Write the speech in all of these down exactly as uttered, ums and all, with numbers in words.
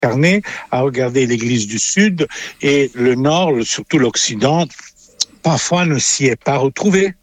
carnet à regarder l'Église du Sud et le Nord, surtout l'Occident, parfois ne s'y est pas retrouvé.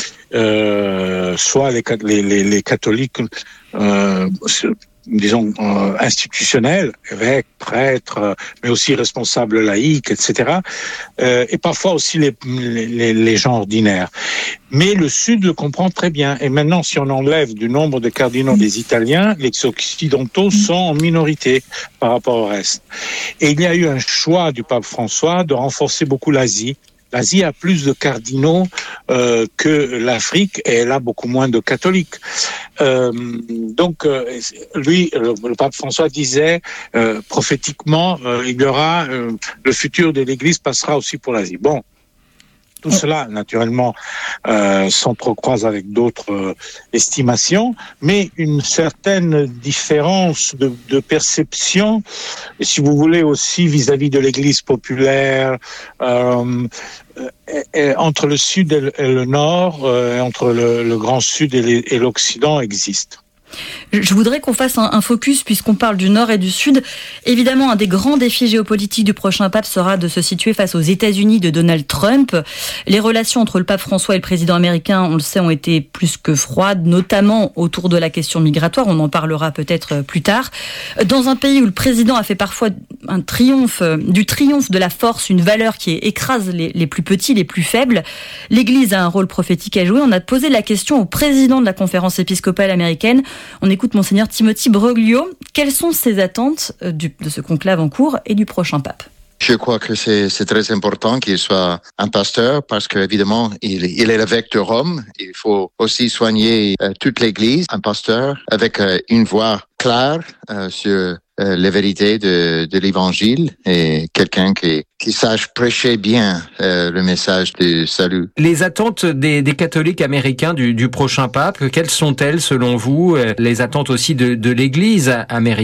Euh, soit les, les, les catholiques, euh, disons, euh, institutionnels, évêques, prêtres, mais aussi responsables laïcs, et cetera. Euh, et parfois aussi les, les, les gens ordinaires. Mais le Sud le comprend très bien. Et maintenant, si on enlève du nombre de cardinaux des Italiens, les Occidentaux sont en minorité par rapport au reste. Et il y a eu un choix du pape François de renforcer beaucoup l'Asie. L'Asie a plus de cardinaux euh, que l'Afrique et elle a beaucoup moins de catholiques. Euh, donc, euh, lui, le, le pape François disait euh, prophétiquement, euh, il y aura euh, le futur de l'Église passera aussi pour l'Asie. Bon. Tout cela, naturellement, euh, s'entrecroise avec d'autres euh, estimations, mais une certaine différence de, de perception, et si vous voulez aussi vis-à-vis de l'Église populaire, euh, et, et, entre le Sud et le, et le Nord, euh, entre le, le Grand Sud et, les, et l'Occident existe. Je voudrais qu'on fasse un, un focus puisqu'on parle du Nord et du Sud. Évidemment, un des grands défis géopolitiques du prochain pape sera de se situer face aux États-Unis de Donald Trump. Les relations entre le pape François et le président américain, on le sait, ont été plus que froides, notamment autour de la question migratoire. On en parlera peut-être plus tard. Dans un pays où le président a fait parfois un triomphe, du triomphe de la force, une valeur qui écrase les, les plus petits, les plus faibles, l'Église a un rôle prophétique à jouer. On a posé la question au président de la conférence épiscopale américaine. On écoute Monseigneur Timothy Broglio. Quelles sont ses attentes du, de ce conclave en cours et du prochain pape ? Je crois que c'est, c'est très important qu'il soit un pasteur parce qu'évidemment, il, il est l'évêque de Rome. Il faut aussi soigner euh, toute l'Église. Un pasteur avec euh, une voix claire euh, sur euh, les vérités de, de l'Évangile et quelqu'un qui, qui sache prêcher bien euh, le message du salut. Les attentes des, des catholiques américains du, du prochain pape, quelles sont-elles selon vous ? Les attentes aussi de, de l'Église américaine ?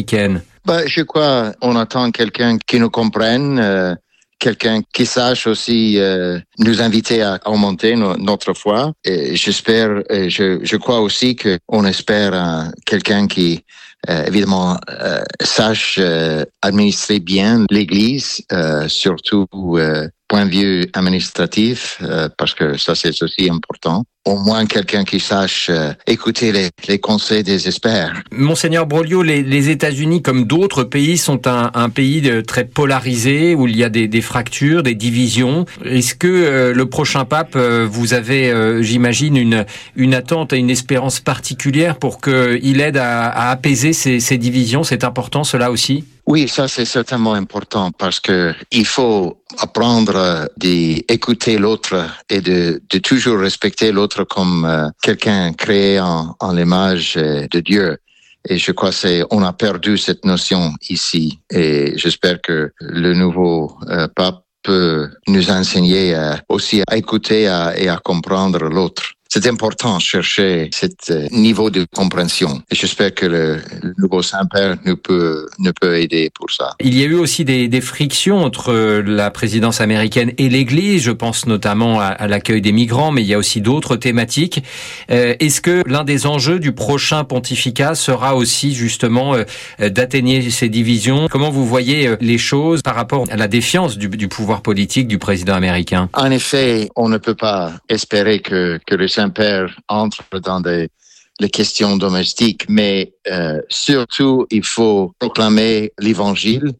Bah, je crois on attend quelqu'un qui nous comprenne, euh, quelqu'un qui sache aussi euh, nous inviter à augmenter no, notre foi. Et j'espère, et je, je crois aussi que on espère euh, quelqu'un qui euh, évidemment euh, sache euh, administrer bien l'Église, euh, surtout euh, point de vue administratif, euh, parce que ça c'est aussi important. Au moins quelqu'un qui sache euh, écouter les, les conseils des experts. Monseigneur Broglio, les, les États-Unis, comme d'autres pays, sont un, un pays de, très polarisé, où il y a des, des fractures, des divisions. Est-ce que euh, le prochain pape, euh, vous avez, euh, j'imagine, une, une attente et une espérance particulière pour qu'il aide à, à apaiser ces, ces divisions ? C'est important, cela aussi ? Oui, ça c'est certainement important parce que il faut apprendre d'écouter l'autre et de, de toujours respecter l'autre comme euh, quelqu'un créé en, en l'image de Dieu. Et je crois que c'est on a perdu cette notion ici. Et j'espère que le nouveau euh, pape peut nous enseigner euh, aussi à écouter à, et à comprendre l'autre. C'est important de chercher ce niveau de compréhension. Et j'espère que le, le nouveau Saint-Père nous peut, nous peut aider pour ça. Il y a eu aussi des, des frictions entre la présidence américaine et l'Église. Je pense notamment à, à l'accueil des migrants, mais il y a aussi d'autres thématiques. Euh, est-ce que l'un des enjeux du prochain pontificat sera aussi justement euh, d'atténuer ces divisions ? Comment vous voyez les choses par rapport à la défiance du, du pouvoir politique du président américain ? En effet, on ne peut pas espérer que, que le Saint-Père entre dans des, les questions domestiques, mais euh, surtout, il faut proclamer l'Évangile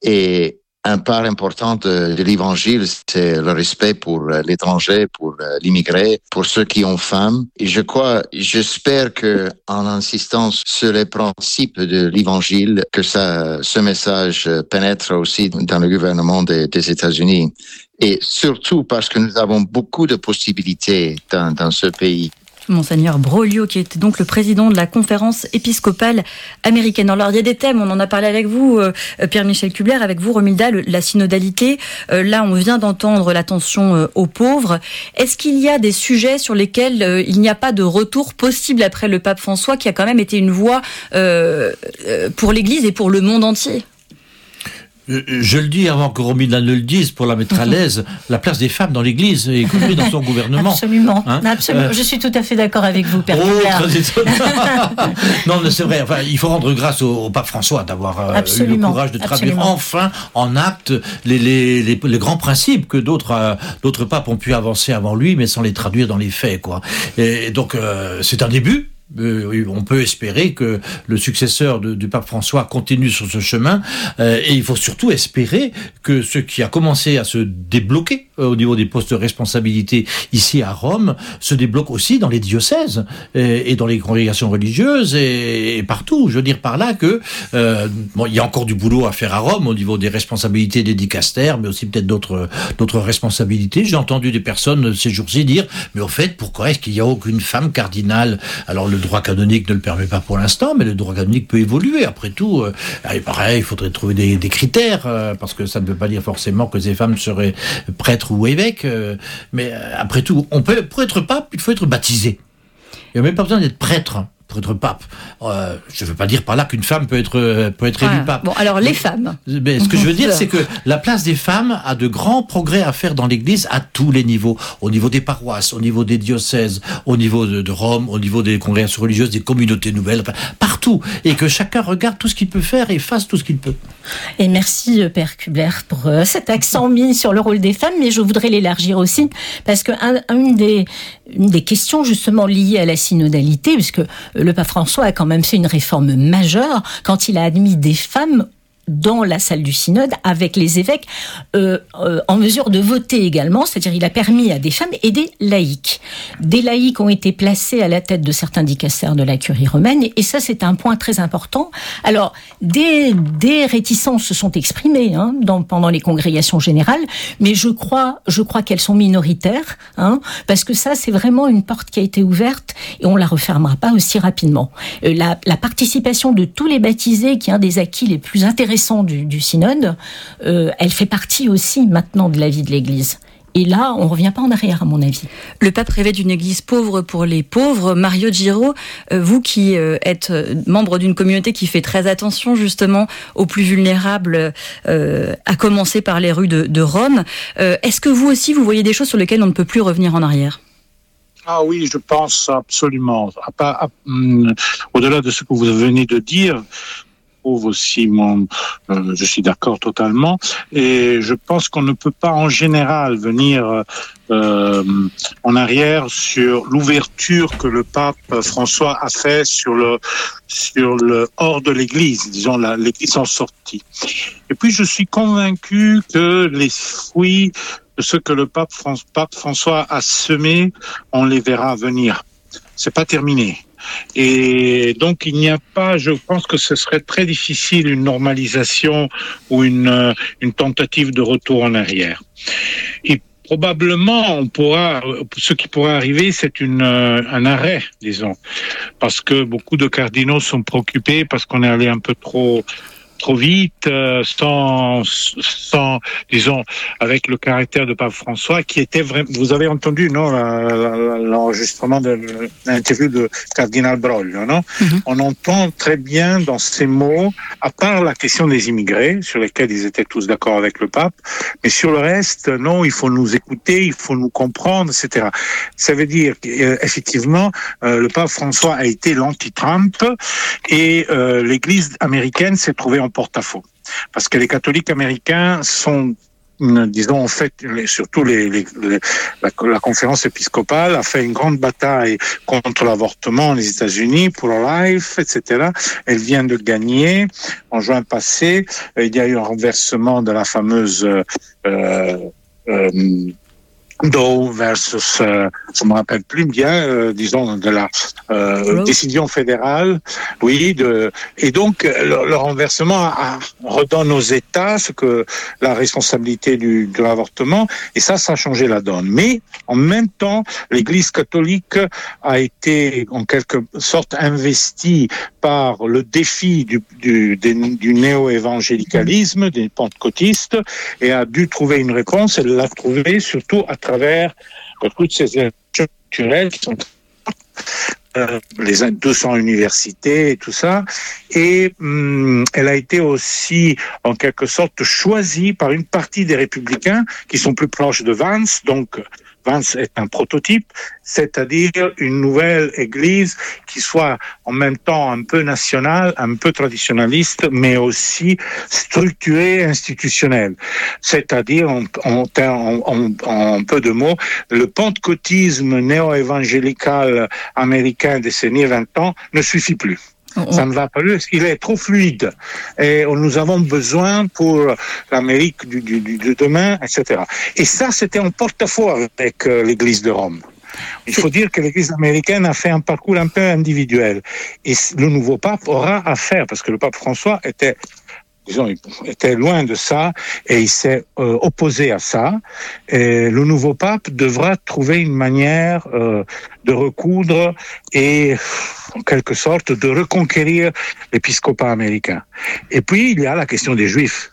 et un part important de, de l'Évangile, c'est le respect pour l'étranger, pour l'immigré, pour ceux qui ont faim. Et je crois, j'espère que en insistant sur les principes de l'Évangile, que ça, ce message pénètre aussi dans le gouvernement des, des États-Unis. Et surtout parce que nous avons beaucoup de possibilités dans, dans ce pays. Monseigneur Broglio, qui est donc le président de la conférence épiscopale américaine. Alors, il y a des thèmes, on en a parlé avec vous, euh, Pierre-Michel Kubler, avec vous, Romilda, le, la synodalité. Euh, là, on vient d'entendre l'attention euh, aux pauvres. Est-ce qu'il y a des sujets sur lesquels euh, il n'y a pas de retour possible après le pape François, qui a quand même été une voix euh, euh, pour l'Église et pour le monde entier ? Je le dis avant que Romina ne le dise, pour la mettre à l'aise, la place des femmes dans l'Église, y compris dans son gouvernement. Absolument. Hein Absolument. Euh... Je suis tout à fait d'accord avec vous, Père Oh, très étonnant. Non, mais c'est vrai. Enfin, il faut rendre grâce au, au pape François d'avoir euh, eu le courage de traduire Absolument. enfin en actes les, les, les, les grands principes que d'autres, euh, d'autres papes ont pu avancer avant lui, mais sans les traduire dans les faits, quoi. Et donc, euh, c'est un début. Euh, on peut espérer que le successeur de, du pape François continue sur ce chemin, euh, et il faut surtout espérer que ce qui a commencé à se débloquer euh, au niveau des postes de responsabilité ici à Rome se débloque aussi dans les diocèses et, et dans les congrégations religieuses et, et partout. Je veux dire par là que euh, bon, il y a encore du boulot à faire à Rome au niveau des responsabilités des dicastères, mais aussi peut-être d'autres d'autres responsabilités. J'ai entendu des personnes ces jours-ci dire mais au fait pourquoi est-ce qu'il n'y a aucune femme cardinale? Alors le Le droit canonique ne le permet pas pour l'instant, mais le droit canonique peut évoluer. Après tout, euh, et pareil, il faudrait trouver des, des critères, euh, parce que ça ne veut pas dire forcément que ces femmes seraient prêtres ou évêques. Euh, mais euh, après tout, on peut, pour être pape, il faut être baptisé. Il n'y a même pas besoin d'être prêtre pour être pape. Euh, je ne veux pas dire par là qu'une femme peut être peut être élue ah, pape. Bon, alors les femmes. Mais ce que je veux dire, c'est que la place des femmes a de grands progrès à faire dans l'Église à tous les niveaux, au niveau des paroisses, au niveau des diocèses, au niveau de, de Rome, au niveau des congrégations religieuses, des communautés nouvelles, enfin, partout, et que chacun regarde tout ce qu'il peut faire et fasse tout ce qu'il peut. Et merci Père Kubler pour euh, cet accent mis sur le rôle des femmes, mais je voudrais l'élargir aussi parce que un, une des une des questions justement liées à la synodalité, puisque le pape François a quand même fait une réforme majeure quand il a admis des femmes dans la salle du synode avec les évêques euh, euh, en mesure de voter également, c'est-à-dire il a permis à des femmes et des laïcs. Des laïcs ont été placés à la tête de certains dicastères de la curie romaine et ça c'est un point très important. Alors des, des réticences se sont exprimées hein, dans, pendant les congrégations générales, mais je crois, je crois qu'elles sont minoritaires hein, parce que ça c'est vraiment une porte qui a été ouverte et on la refermera pas aussi rapidement. Euh, la, la participation de tous les baptisés qui est un des acquis les plus intéressants Du, du synode, euh, elle fait partie aussi maintenant de la vie de l'Église. Et là, on ne revient pas en arrière, à mon avis. Le pape rêvait d'une Église pauvre pour les pauvres. Mario Giro, euh, vous qui euh, êtes membre d'une communauté qui fait très attention justement aux plus vulnérables, euh, à commencer par les rues de, de Rome, euh, est-ce que vous aussi, vous voyez des choses sur lesquelles on ne peut plus revenir en arrière ? Ah oui, je pense absolument. À pas, à, hum, au-delà de ce que vous venez de dire, aussi, mon, euh, je suis d'accord totalement, et je pense qu'on ne peut pas en général venir euh, en arrière sur l'ouverture que le pape François a fait sur le sur le hors de l'Église, disons la, l'Église en sortie. Et puis je suis convaincu que les fruits de ce que le pape, Fran- pape François a semé, on les verra venir. C'est pas terminé. Et donc il n'y a pas, je pense que ce serait très difficile une normalisation ou une une tentative de retour en arrière. Et probablement on pourra, ce qui pourra arriver, c'est une un arrêt, disons, parce que beaucoup de cardinaux sont préoccupés parce qu'on est allé un peu trop trop vite, euh, sans, sans, disons, avec le caractère de Pape François, qui était vraiment. Vous avez entendu, non, la, la, l'enregistrement de l'interview de Cardinal Broglio, non? Mm-hmm. On entend très bien dans ces mots, à part la question des immigrés, sur lesquels ils étaient tous d'accord avec le pape, mais sur le reste, non, il faut nous écouter, il faut nous comprendre, et cetera. Ça veut dire qu'effectivement, euh, le pape François a été l'anti-Trump et euh, l'Église américaine s'est trouvée en porte-à-faux. Parce que les catholiques américains sont, disons, en fait, surtout les, les, les, la, la conférence épiscopale a fait une grande bataille contre l'avortement aux États-Unis, pour life, et cetera. Elle vient de gagner. En juin passé, il y a eu un renversement de la fameuse euh, euh, Doe versus, euh, je me rappelle plus bien, euh, disons de la euh, décision fédérale, oui, de et donc le, le renversement a, redonne aux États ce que la responsabilité du de l'avortement, et ça, ça a changé la donne. Mais en même temps, l'Église catholique a été en quelque sorte investie par le défi du du, du, du néo-évangélicalisme, des pentecôtistes, et a dû trouver une réponse. Elle l'a trouvée surtout à travers toutes ces élections culturelles qui sont Euh, les deux cents universités et tout ça, et hum, elle a été aussi en quelque sorte choisie par une partie des républicains qui sont plus proches de Vance, donc Vance est un prototype, c'est-à-dire une nouvelle église qui soit en même temps un peu nationale, un peu traditionnaliste, mais aussi structurée, institutionnelle. C'est-à-dire, en, en, en, en peu de mots, le pentecôtisme néo-évangélical américain des années vingt ans ne suffit plus. Ça ne va pas plus, il est trop fluide. Et nous avons besoin pour l'Amérique du, du, du, de demain, et cetera. Et ça, c'était en porte-à-faux avec euh, l'Église de Rome. Il faut dire que l'Église américaine a fait un parcours un peu individuel. Et le nouveau pape aura à faire, parce que le pape François était... disons, il était loin de ça et il s'est euh, opposé à ça. Et le nouveau pape devra trouver une manière euh, de recoudre et, en quelque sorte, de reconquérir l'épiscopat américain. Et puis, il y a la question des Juifs,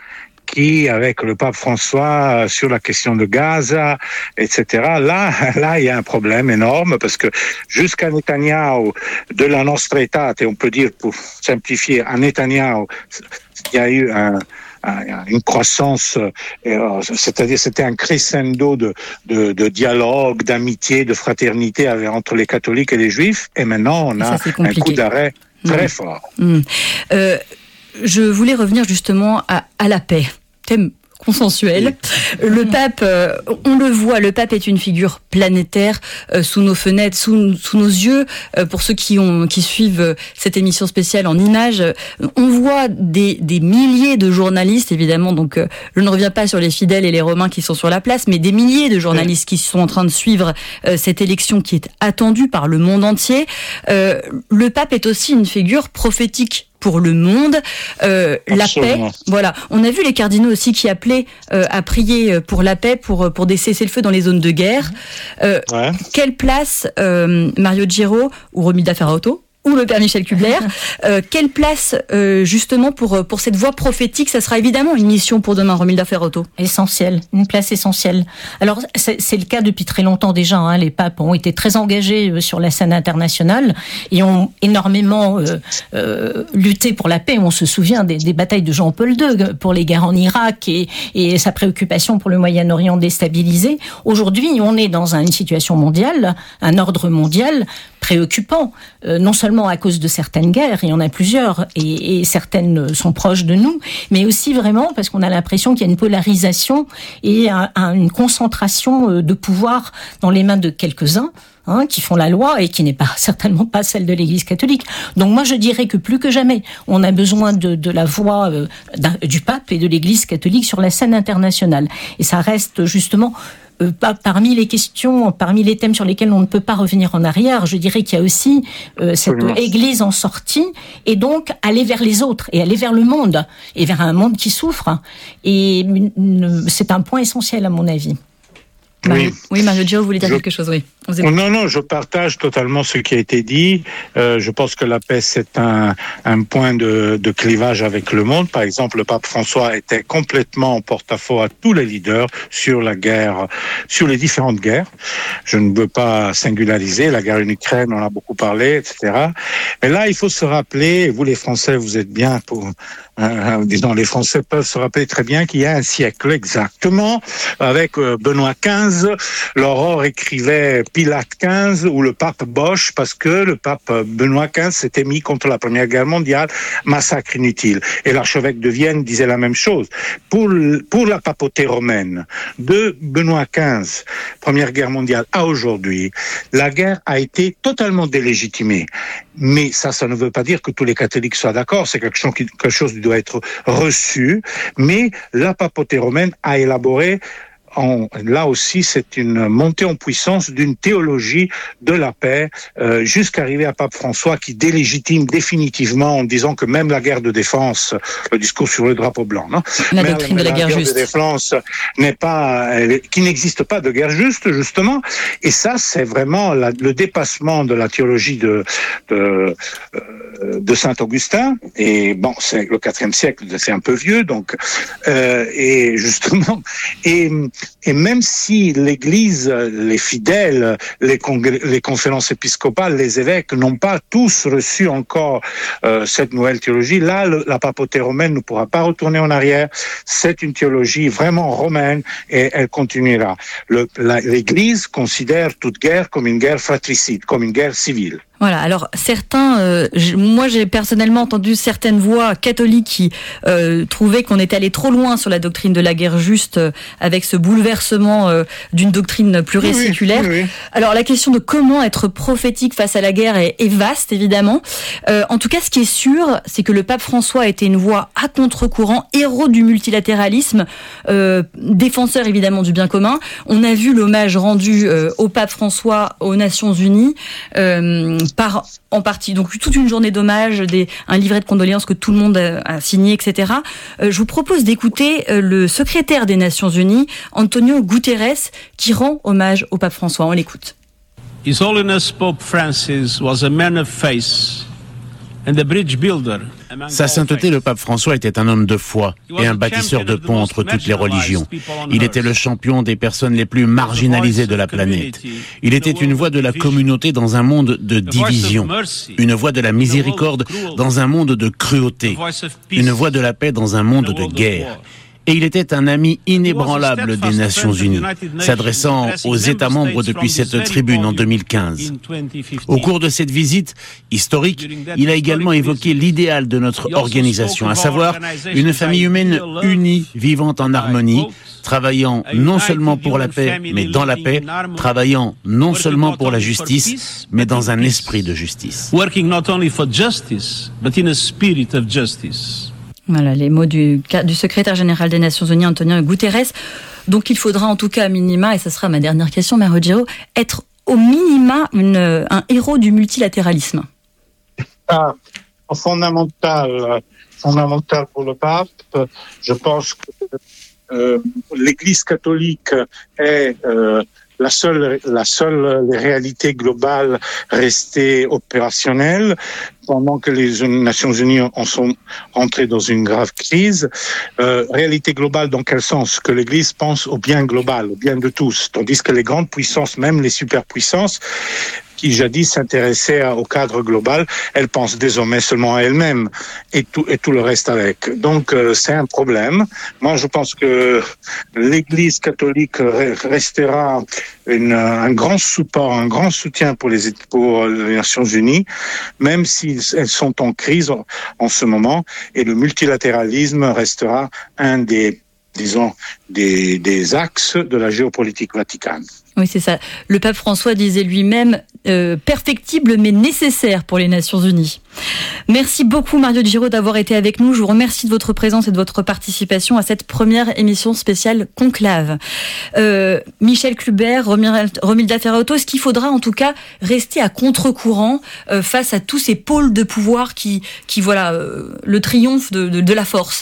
qui, avec le pape François, sur la question de Gaza, et cetera, là, là, il y a un problème énorme, parce que jusqu'à Netanyahou, de la Nostra Aetate, et on peut dire, pour simplifier, à Netanyahou, il y a eu un, un, une croissance, euh, c'est-à-dire c'était un crescendo de, de, de dialogue, d'amitié, de fraternité avec, entre les catholiques et les juifs, et maintenant on a un coup d'arrêt très mmh. fort. Mmh. Euh, je voulais revenir justement à, à la paix, thème consensuel. Le pape, euh, on le voit, le pape est une figure planétaire euh, sous nos fenêtres, sous, sous nos yeux. Euh, pour ceux qui ont qui suivent cette émission spéciale en images, euh, on voit des, des milliers de journalistes, évidemment. Donc, euh, je ne reviens pas sur les fidèles et les Romains qui sont sur la place, mais des milliers de journalistes qui sont en train de suivre euh, cette élection qui est attendue par le monde entier. Euh, le pape est aussi une figure prophétique pour le monde, euh, la paix. Voilà, on a vu les cardinaux aussi qui appelaient euh, à prier pour la paix, pour pour des cessez-le-feu dans les zones de guerre. Euh, ouais. Quelle place euh, Mario Giraud ou Romilda Ferraoto ou le père Michel Kubler, euh, quelle place euh, justement pour pour cette voix prophétique? Ça sera évidemment une mission pour demain, Romilda Ferraoto. Essentielle, une place essentielle. Alors c'est, c'est le cas depuis très longtemps déjà. Hein. Les papes ont été très engagés sur la scène internationale et ont énormément euh, euh, lutté pour la paix. On se souvient des, des batailles de Jean-Paul deux pour les guerres en Irak et, et sa préoccupation pour le Moyen-Orient déstabilisé. Aujourd'hui, on est dans une situation mondiale, un ordre mondial préoccupant, euh, non seulement à cause de certaines guerres, il y en a plusieurs, et, et certaines sont proches de nous, mais aussi vraiment parce qu'on a l'impression qu'il y a une polarisation et un, un, une concentration de pouvoir dans les mains de quelques-uns, hein, qui font la loi et qui n'est pas certainement pas celle de l'Église catholique. Donc moi je dirais que plus que jamais, on a besoin de, de la voix euh, du pape et de l'Église catholique sur la scène internationale. Et ça reste justement Euh, parmi les questions, parmi les thèmes sur lesquels on ne peut pas revenir en arrière, je dirais qu'il y a aussi euh, cette Absolument. Église en sortie, et donc aller vers les autres, et aller vers le monde, et vers un monde qui souffre. Et euh, c'est un point essentiel à mon avis. Oui, oui Mario Giraud, vous voulez dire je... quelque chose, oui. Non, non, je partage totalement ce qui a été dit. Euh, je pense que la paix, c'est un, un point de, de clivage avec le monde. Par exemple, le pape François était complètement en porte-à-faux à tous les leaders sur la guerre, sur les différentes guerres. Je ne veux pas singulariser la guerre en Ukraine, on en a beaucoup parlé, et cetera. Mais là, il faut se rappeler, vous les Français, vous êtes bien pour... Euh, disons, les Français peuvent se rappeler très bien qu'il y a un siècle exactement, avec euh, Benoît quinze, l'Aurore écrivait Pilate quinze ou le pape Bosch, parce que le pape Benoît quinze s'était mis contre la Première Guerre mondiale, massacre inutile. Et l'archevêque de Vienne disait la même chose. Pour, pour la papauté romaine, de Benoît quinze, Première Guerre mondiale, à aujourd'hui, la guerre a été totalement délégitimée. Mais ça, ça ne veut pas dire que tous les catholiques soient d'accord, c'est quelque chose qui, quelque chose qui doit être reçu, mais la papauté romaine a élaboré En, là aussi, c'est une montée en puissance d'une théologie de la paix, euh, jusqu'à arriver à Pape François qui délégitime définitivement en disant que même la guerre de défense, le discours sur le drapeau blanc, non, la mais, doctrine mais de la, la guerre, guerre juste. de défense n'est pas, qui n'existe pas de guerre juste, justement. Et ça, c'est vraiment la, le dépassement de la théologie de de, de Saint Augustin. Et bon, c'est le quatrième siècle, c'est un peu vieux, donc euh, et justement et Et même si l'Église, les fidèles, les, congrès, les conférences épiscopales, les évêques n'ont pas tous reçu encore euh, cette nouvelle théologie, là, le, la papauté romaine ne pourra pas retourner en arrière. C'est une théologie vraiment romaine et elle continuera. Le, la, L'Église considère toute guerre comme une guerre fratricide, comme une guerre civile. Voilà, alors certains, euh, j- moi j'ai personnellement entendu certaines voix catholiques qui euh, trouvaient qu'on était allé trop loin sur la doctrine de la guerre juste euh, avec ce bouleversement euh, d'une doctrine pluriséculaire. Oui, oui, oui. Alors la question de comment être prophétique face à la guerre est, est vaste évidemment. Euh, en tout cas, ce qui est sûr, c'est que le pape François a été une voix à contre-courant, héros du multilatéralisme, euh, défenseur évidemment du bien commun. On a vu l'hommage rendu euh, au pape François aux Nations Unies. Euh, par en partie, donc toute une journée d'hommage, des, un livret de condoléances que tout le monde a, a signé, et cetera. Euh, je vous propose d'écouter euh, le secrétaire des Nations Unies, Antonio Guterres, qui rend hommage au pape François. On l'écoute. His Holiness Pope Francis was a man of faith and a bridge builder. Sa sainteté, le pape François, était un homme de foi et un bâtisseur de ponts entre toutes les religions. Il était le champion des personnes les plus marginalisées de la planète. Il était une voix de la communauté dans un monde de division, une voix de la miséricorde dans un monde de cruauté, une voix de la paix dans un monde de guerre. Et il était un ami inébranlable des Nations Unies, s'adressant aux États membres depuis cette tribune en deux mille quinze. Au cours de cette visite historique, il a également évoqué l'idéal de notre organisation, à savoir une famille humaine unie, vivant en harmonie, travaillant non seulement pour la paix, mais dans la paix, travaillant non seulement pour la justice, mais dans un esprit de justice. Working not only for justice, but in a spirit of justice. Voilà les mots du, du secrétaire général des Nations Unies, Antonio Guterres. Donc il faudra en tout cas à minima, et ce sera ma dernière question, Mère Ruggiero, être au minima une, un héros du multilatéralisme. Ah, fondamental, fondamental pour le pape. Je pense que euh, l'Église catholique est euh, la seule, la seule réalité globale restée opérationnelle, pendant que les Nations Unies en sont entrées dans une grave crise. Euh, réalité globale dans quel sens? Que l'Église pense au bien global, au bien de tous, tandis que les grandes puissances, même les superpuissances, qui jadis s'intéressaient au cadre global, elles pensent désormais seulement à elles-mêmes et tout, et tout le reste avec. Donc euh, c'est un problème. Moi je pense que l'Église catholique restera une, un grand support, un grand soutien pour les, pour les Nations Unies, même si elles sont en crise en, en ce moment, et le multilatéralisme restera un des, disons, des, des axes de la géopolitique vaticane. Oui, c'est ça. Le pape François disait lui-même euh, perfectible mais nécessaire pour les Nations Unies. Merci beaucoup Mario Giraud d'avoir été avec nous. Je vous remercie de votre présence et de votre participation à cette première émission spéciale Conclave. Euh, Michel Kluber, Romilda Ferraoto, est-ce qu'il faudra en tout cas rester à contre-courant euh, face à tous ces pôles de pouvoir qui, qui voilà, euh, le triomphe de, de, de la force?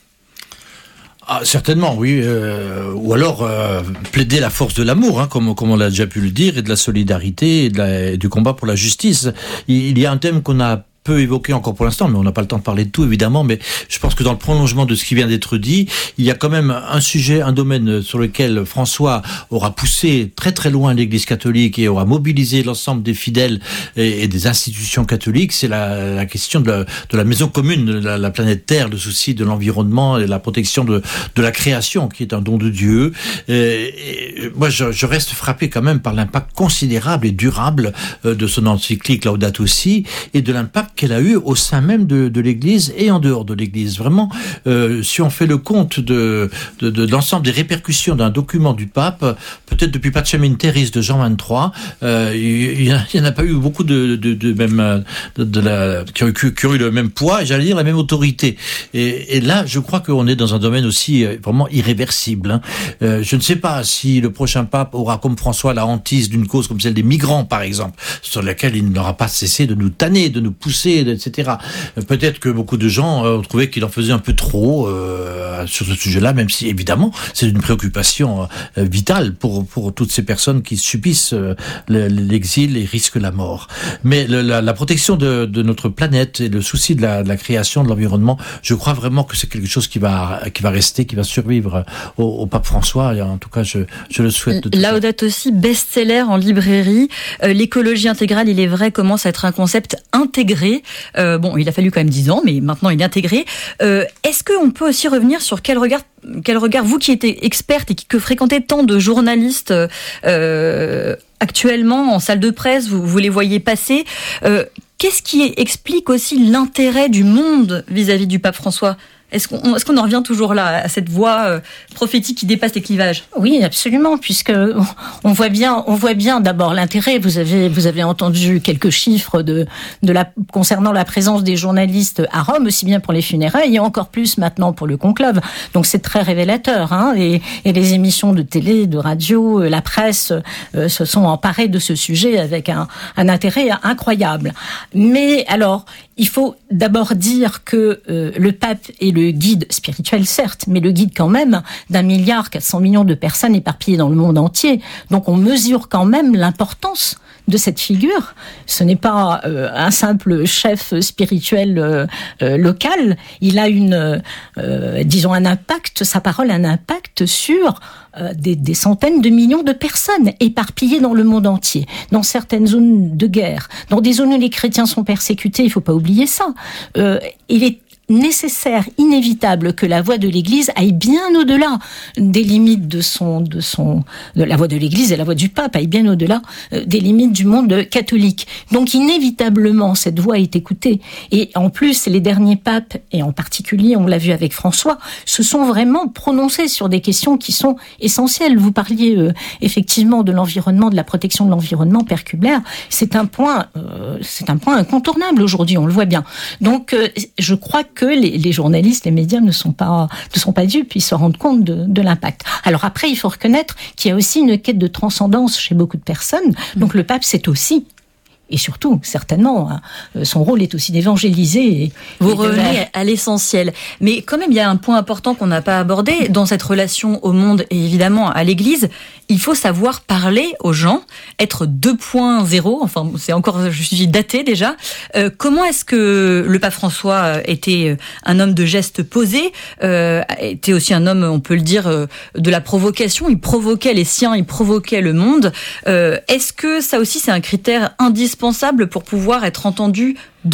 Ah, certainement, oui. Euh, ou alors euh, plaider la force de l'amour, hein, comme, comme on l'a déjà pu le dire, et de la solidarité, et, de la, et du combat pour la justice. Il, il y a un thème qu'on a peu évoqué encore pour l'instant, mais on n'a pas le temps de parler de tout évidemment, mais je pense que dans le prolongement de ce qui vient d'être dit, il y a quand même un sujet, un domaine sur lequel François aura poussé très très loin l'Église catholique et aura mobilisé l'ensemble des fidèles et, et des institutions catholiques, c'est la, la question de la, de la maison commune, de la, la planète Terre, le souci de l'environnement et la protection de, de la création, qui est un don de Dieu. Et, et moi, je, je reste frappé quand même par l'impact considérable et durable de son encyclique Laudato Si, et de l'impact qu'elle a eu au sein même de, de l'Église et en dehors de l'Église. Vraiment, euh, si on fait le compte de, de, de, de l'ensemble des répercussions d'un document du pape, peut-être depuis Pacem in Terris de Jean vingt-trois, euh, il n'y en a pas eu beaucoup de, de, de même de, de la, qui, ont, qui ont eu le même poids et j'allais dire la même autorité. Et, et là, je crois qu'on est dans un domaine aussi vraiment irréversible. Hein. Euh, je ne sais pas si le prochain pape aura, comme François, la hantise d'une cause comme celle des migrants, par exemple, sur laquelle il n'aura pas cessé de nous tanner, de nous pousser, et cetera. Peut-être que beaucoup de gens ont trouvé qu'il en faisait un peu trop euh, à, sur ce sujet-là, même si évidemment c'est une préoccupation euh, vitale pour pour toutes ces personnes qui subissent euh, l'exil et risquent la mort. Mais le, la, la protection de, de notre planète et le souci de la, de la création de l'environnement, je crois vraiment que c'est quelque chose qui va qui va rester, qui va survivre au, au pape François. Et en tout cas, je je le souhaite. De Laudato Si, best-seller en librairie. Euh, l'écologie intégrale, il est vrai, commence à être un concept intégré. Euh, bon, il a fallu quand même dix ans, mais maintenant il est intégré. Euh, est-ce qu'on peut aussi revenir sur quel regard, quel regard, vous qui êtes experte et qui que fréquentez tant de journalistes euh, actuellement en salle de presse, vous, vous les voyez passer, euh, qu'est-ce qui explique aussi l'intérêt du monde vis-à-vis du pape François ? Est-ce qu'on, est-ce qu'on en revient toujours là, à cette voix euh, prophétique qui dépasse les clivages ? Oui, absolument, puisque on voit bien, on voit bien d'abord l'intérêt. Vous avez, vous avez entendu quelques chiffres de, de la, concernant la présence des journalistes à Rome, aussi bien pour les funérailles et encore plus maintenant pour le conclave. Donc c'est très révélateur, hein. Et, et les émissions de télé, de radio, la presse euh, se sont emparées de ce sujet avec un, un intérêt incroyable. Mais alors, il faut d'abord dire que euh, le pape est le guide spirituel, certes, mais le guide quand même d'un milliard quatre cents millions de personnes éparpillées dans le monde entier. Donc on mesure quand même l'importance de cette figure. Ce n'est pas euh, un simple chef spirituel euh, euh, local. Il a une, euh, disons, un impact, sa parole a un impact sur euh, des, des centaines de millions de personnes éparpillées dans le monde entier, dans certaines zones de guerre, dans des zones où les chrétiens sont persécutés. Il ne faut pas oublier ça. Euh, il est nécessaire, inévitable que la voix de l'Église aille bien au-delà des limites de son, de son, de la voix de l'Église et la voix du pape aille bien au-delà des limites du monde catholique. Donc inévitablement cette voix est écoutée. Et en plus, les derniers papes, et en particulier, on l'a vu avec François, se sont vraiment prononcés sur des questions qui sont essentielles. Vous parliez euh, effectivement de l'environnement, de la protection de l'environnement, Père Kubler. C'est un point, euh, c'est un point incontournable aujourd'hui. On le voit bien. Donc, euh, je crois que les, les journalistes, les médias ne sont pas ne sont pas dupes, ils se rendent compte de, de l'impact. Alors après, il faut reconnaître qu'il y a aussi une quête de transcendance chez beaucoup de personnes. Donc le pape, c'est aussi et surtout, certainement, son rôle est aussi d'évangéliser. Et, Vous et revenez la... à l'essentiel. Mais quand même, il y a un point important qu'on n'a pas abordé dans cette relation au monde et évidemment à l'Église. Il faut savoir parler aux gens, être deux point zéro, enfin c'est encore, je suis daté déjà. Euh, comment est-ce que le pape François était un homme de gestes posés, euh, était aussi un homme, on peut le dire, de la provocation. Il provoquait les siens, il provoquait le monde. Euh, est-ce que ça aussi c'est un critère indispensable pour pouvoir être entendu demain ?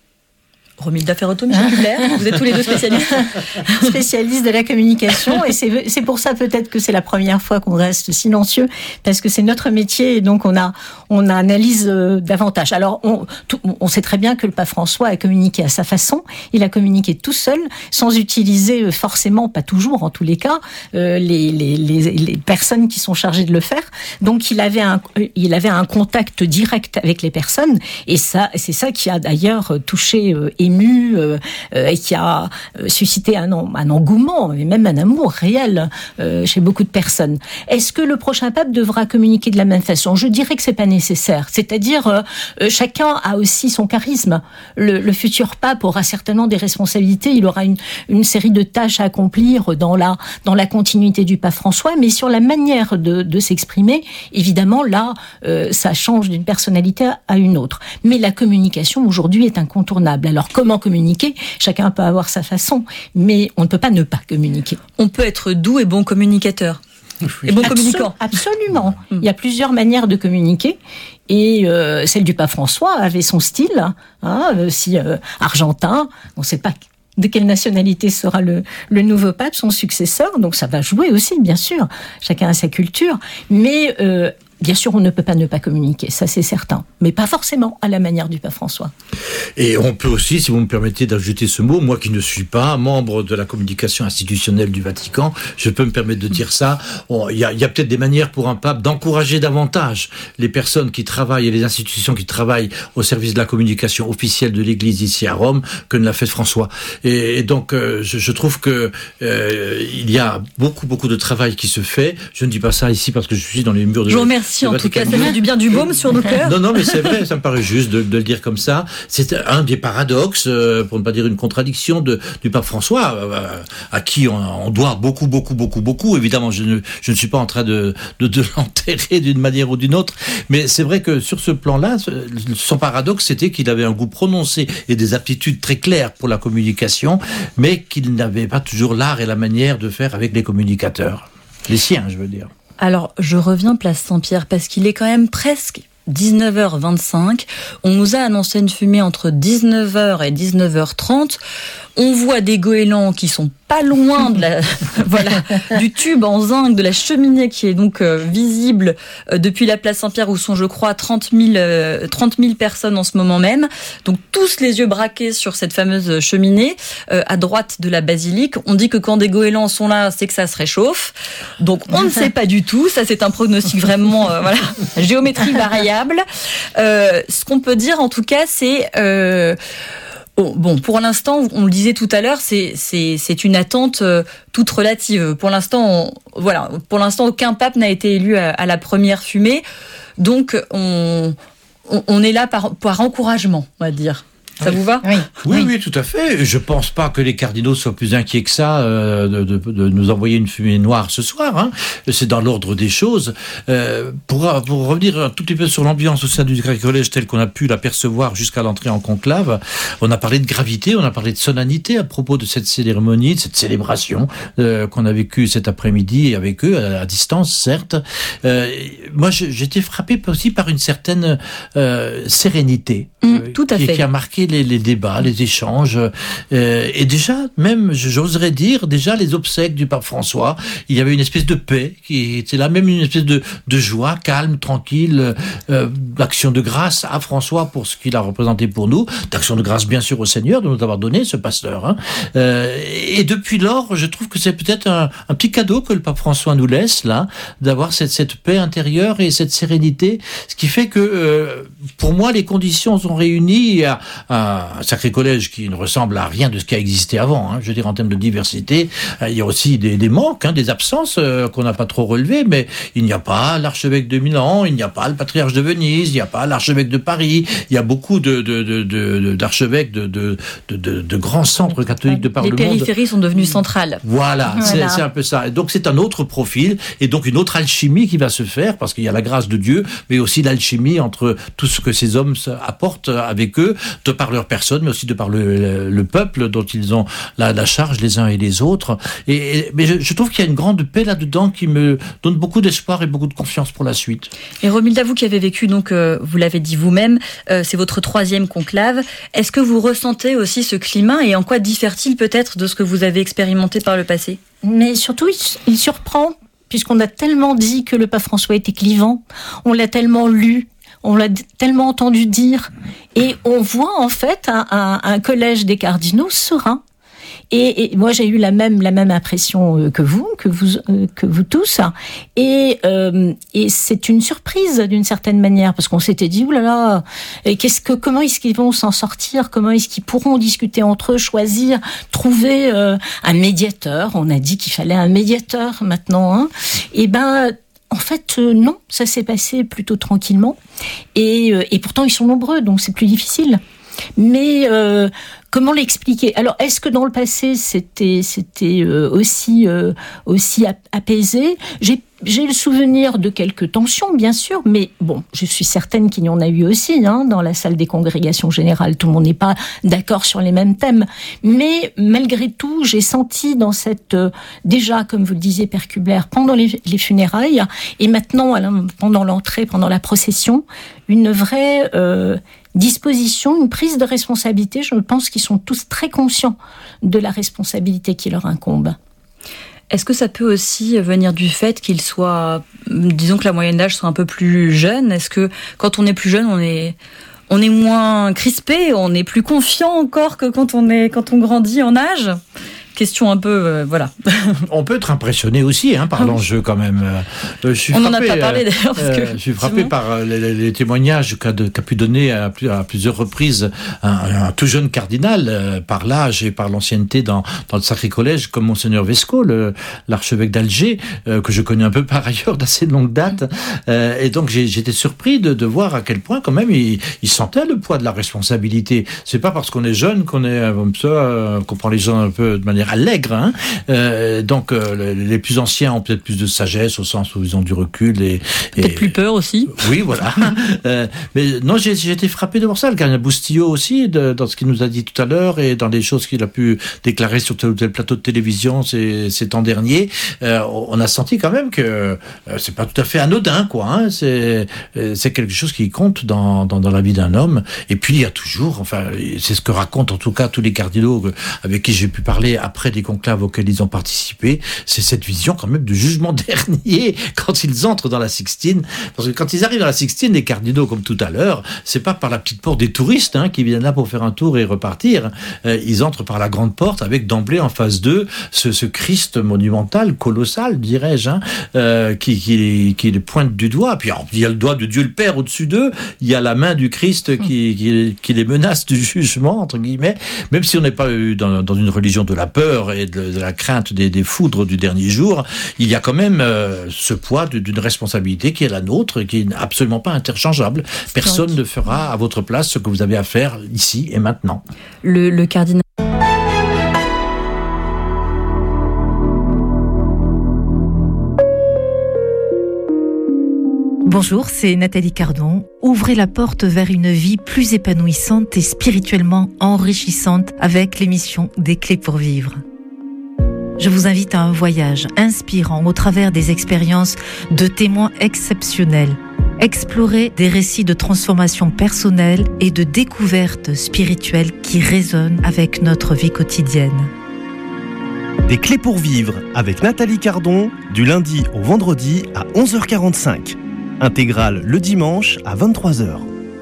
Romilda Ferrotto, Michel Kubler, vous êtes tous les deux spécialistes. Spécialistes de la communication, et c'est, c'est pour ça peut-être que c'est la première fois qu'on reste silencieux, parce que c'est notre métier, et donc on a, on analyse euh, davantage. Alors, on, tout, on sait très bien que le pape François a communiqué à sa façon, il a communiqué tout seul, sans utiliser forcément, pas toujours en tous les cas, euh, les, les, les, les personnes qui sont chargées de le faire. Donc, il avait un, il avait un contact direct avec les personnes, et ça, c'est ça qui a d'ailleurs touché euh, ému euh, euh, et qui a euh, suscité un, un engouement et même un amour réel euh, chez beaucoup de personnes. Est-ce que le prochain pape devra communiquer de la même façon ? Je dirais que c'est pas nécessaire. C'est-à-dire, euh, chacun a aussi son charisme. Le, le futur pape aura certainement des responsabilités. Il aura une, une série de tâches à accomplir dans la dans la continuité du pape François, mais sur la manière de, de s'exprimer, évidemment, là, euh, ça change d'une personnalité à une autre. Mais la communication aujourd'hui est incontournable. Alors comment communiquer ? Chacun peut avoir sa façon, mais on ne peut pas ne pas communiquer. On peut être doux et bon communicateur. Et bon communicant. Absolument. Il y a plusieurs manières de communiquer. Et euh, celle du pape François avait son style, hein, aussi euh, argentin. On ne sait pas de quelle nationalité sera le, le nouveau pape, son successeur. Donc ça va jouer aussi, bien sûr. Chacun a sa culture. Mais euh, bien sûr, on ne peut pas ne pas communiquer, ça c'est certain, mais pas forcément à la manière du pape François. Et on peut aussi, si vous me permettez d'ajouter ce mot, moi qui ne suis pas membre de la communication institutionnelle du Vatican, je peux me permettre de dire ça. Il y a, y a peut-être des manières pour un pape d'encourager davantage les personnes qui travaillent et les institutions qui travaillent au service de la communication officielle de l'Église ici à Rome que ne l'a fait François. Et, et donc, euh, je, je trouve que euh, il y a beaucoup, beaucoup de travail qui se fait. Je ne dis pas ça ici parce que je suis dans les murs de... Je vous remercie. Merci, en tout cas, ça fait du bien du baume sur nos cœurs. Non, non, mais c'est vrai, ça me paraît juste de, de le dire comme ça. C'est un des paradoxes, euh, pour ne pas dire une contradiction, de, du pape François, euh, à qui on, on doit beaucoup, beaucoup, beaucoup, beaucoup. Évidemment, je ne, je ne suis pas en train de, de, de l'enterrer d'une manière ou d'une autre, mais c'est vrai que sur ce plan-là, son paradoxe, c'était qu'il avait un goût prononcé et des aptitudes très claires pour la communication, mais qu'il n'avait pas toujours l'art et la manière de faire avec les communicateurs. Les siens, je veux dire. Alors, je reviens place Saint-Pierre, parce qu'il est quand même presque dix-neuf heures vingt-cinq. On nous a annoncé une fumée entre dix-neuf heures et dix-neuf heures trente. On voit des goélands qui sont pas loin de la, voilà, du tube en zinc, de la cheminée qui est donc euh, visible euh, depuis la place Saint-Pierre, où sont, je crois, trente mille personnes en ce moment même. Donc tous les yeux braqués sur cette fameuse cheminée euh, à droite de la basilique. On dit que quand des goélands sont là, c'est que ça se réchauffe. Donc on ne sait pas du tout. Ça, c'est un pronostic vraiment, euh, voilà, géométrie variable. Euh, ce qu'on peut dire, en tout cas, c'est euh, Oh, bon, pour l'instant, on le disait tout à l'heure, c'est c'est c'est une attente euh, toute relative. Pour l'instant, on, voilà, pour l'instant, aucun pape n'a été élu à, à la première fumée, donc on, on on est là par par encouragement, on va dire. Ça oui. vous va ? Oui. Oui, oui, tout à fait. Je pense pas que les cardinaux soient plus inquiets que ça euh, de, de, de nous envoyer une fumée noire ce soir. Hein. C'est dans l'ordre des choses. Euh, pour, pour revenir un tout petit peu sur l'ambiance au sein du Sacré Collège telle qu'on a pu l'apercevoir jusqu'à l'entrée en conclave, on a parlé de gravité, on a parlé de solennité à propos de cette cérémonie, de cette célébration euh, qu'on a vécue cet après-midi avec eux, à, à distance, certes. Euh, moi, j'étais frappé aussi par une certaine euh, sérénité mmh, euh, tout à qui, fait. qui a marqué Les, les débats, les échanges, euh, et déjà, même, j'oserais dire, déjà les obsèques du pape François, il y avait une espèce de paix qui était là, même une espèce de, de joie, calme, tranquille, euh, d'action de grâce à François pour ce qu'il a représenté pour nous, d'action de grâce bien sûr au Seigneur de nous avoir donné ce pasteur. Hein. Euh, et depuis lors, je trouve que c'est peut-être un, un petit cadeau que le pape François nous laisse là, d'avoir cette, cette paix intérieure et cette sérénité, ce qui fait que, euh, pour moi, les conditions sont réunies à, à un Sacré Collège qui ne ressemble à rien de ce qui a existé avant. Hein. Je veux dire, en termes de diversité, il y a aussi des, des manques, hein, des absences euh, qu'on n'a pas trop relevées, mais il n'y a pas l'archevêque de Milan, il n'y a pas le patriarche de Venise, il n'y a pas l'archevêque de Paris, il y a beaucoup de, de, de, de, d'archevêques de, de, de, de, de grands centres catholiques de par le monde. Les périphéries sont devenues centrales. Voilà, voilà. C'est, c'est un peu ça. Et donc c'est un autre profil, et donc une autre alchimie qui va se faire, parce qu'il y a la grâce de Dieu, mais aussi l'alchimie entre tout ce que ces hommes apportent avec eux, de par leur personne, mais aussi de par le, le, le peuple dont ils ont la, la charge les uns et les autres. Et, et, mais je, je trouve qu'il y a une grande paix là-dedans qui me donne beaucoup d'espoir et beaucoup de confiance pour la suite. Et Romilda, vous qui avez vécu, donc euh, vous l'avez dit vous-même, euh, c'est votre troisième conclave. Est-ce que vous ressentez aussi ce climat, et en quoi diffère-t-il peut-être de ce que vous avez expérimenté par le passé ? Mais surtout, il, il surprend, puisqu'on a tellement dit que le pape François était clivant, on l'a tellement lu, on l'a tellement entendu dire, et on voit en fait un, un, un collège des cardinaux serein. Et, et moi, j'ai eu la même la même impression que vous, que vous euh, que vous tous. Et euh, et c'est une surprise d'une certaine manière, parce qu'on s'était dit oulala, qu'est-ce que comment est-ce qu'ils vont s'en sortir, comment est-ce qu'ils pourront discuter entre eux, choisir, trouver euh, un médiateur. On a dit qu'il fallait un médiateur maintenant. Hein. Et ben. En fait, euh, non, ça s'est passé plutôt tranquillement. Et, euh, et pourtant, ils sont nombreux, donc c'est plus difficile. Mais euh, comment l'expliquer ? Alors, est-ce que dans le passé, c'était, c'était euh, aussi, euh, aussi apaisé ? J'ai, j'ai le souvenir de quelques tensions, bien sûr, mais bon, je suis certaine qu'il y en a eu aussi hein, dans la salle des congrégations générales. Tout le monde n'est pas d'accord sur les mêmes thèmes. Mais malgré tout, j'ai senti dans cette... Euh, déjà, comme vous le disiez, Père Kubler, pendant les, les funérailles, et maintenant, pendant l'entrée, pendant la procession, une vraie... Euh, disposition, une prise de responsabilité. Je pense qu'ils sont tous très conscients de la responsabilité qui leur incombe. Est-ce que ça peut aussi venir du fait qu'ils soient, disons que la moyenne d'âge soit un peu plus jeune ? Est-ce que quand on est plus jeune, on est, on est moins crispé, on est plus confiant encore que quand on est, quand on grandit en âge ? question un peu, euh, voilà. On peut être impressionné aussi hein, par ah, l'enjeu quand même. Euh, je suis On frappé, n'en a pas parlé d'ailleurs. Parce euh, que, je suis frappé par les, les témoignages qu'a, de, qu'a pu donner à, à plusieurs reprises un, un tout jeune cardinal, euh, par l'âge et par l'ancienneté dans, dans le Sacré Collège, comme Monseigneur Vesco, le, l'archevêque d'Alger, euh, que je connais un peu par ailleurs d'assez longue date. Euh, et donc j'ai, j'étais surpris de, de voir à quel point quand même il, il sentait le poids de la responsabilité. C'est pas parce qu'on est jeune qu'on est comme ça, euh, qu'on prend les gens un peu de manière allègre. Hein. Euh, donc euh, les plus anciens ont peut-être plus de sagesse au sens où ils ont du recul et, et... peut-être plus peur aussi. Oui, voilà. euh, mais non, j'ai, j'ai été frappé de voir ça. Le cardinal Boustillot aussi, de, dans ce qu'il nous a dit tout à l'heure et dans les choses qu'il a pu déclarer sur tel ou tel plateau de télévision ces, ces temps derniers, euh, on a senti quand même que euh, c'est pas tout à fait anodin, quoi. Hein. C'est, c'est quelque chose qui compte dans, dans, dans la vie d'un homme. Et puis il y a toujours, enfin, c'est ce que racontent en tout cas tous les cardinaux avec qui j'ai pu parler après des conclaves auxquels ils ont participé, c'est cette vision quand même du jugement dernier quand ils entrent dans la Sixtine. Parce que quand ils arrivent dans la Sixtine, les cardinaux, comme tout à l'heure, c'est pas par la petite porte des touristes hein, qui viennent là pour faire un tour et repartir. Euh, ils entrent par la grande porte avec d'emblée en face d'eux ce, ce Christ monumental, colossal, dirais-je, hein, euh, qui, qui, qui les pointe du doigt. Puis alors, il y a le doigt de Dieu le Père au-dessus d'eux, il y a la main du Christ qui, qui, qui les menace du jugement, entre guillemets, même si on n'est pas dans, dans une religion de la peur et de, de la crainte des, des foudres du dernier jour, il y a quand même euh, ce poids de, d'une responsabilité qui est la nôtre et qui n'est absolument pas interchangeable. Personne ne fera à votre place ce que vous avez à faire ici et maintenant. Le, le cardinal. Bonjour, c'est Nathalie Cardon. Ouvrez la porte vers une vie plus épanouissante et spirituellement enrichissante avec l'émission Des Clés pour Vivre. Je vous invite à un voyage inspirant au travers des expériences de témoins exceptionnels. Explorer des récits de transformation personnelle et de découverte spirituelle qui résonnent avec notre vie quotidienne. Des Clés pour Vivre avec Nathalie Cardon, du lundi au vendredi à onze heures quarante-cinq. Intégrale le dimanche à vingt-trois heures.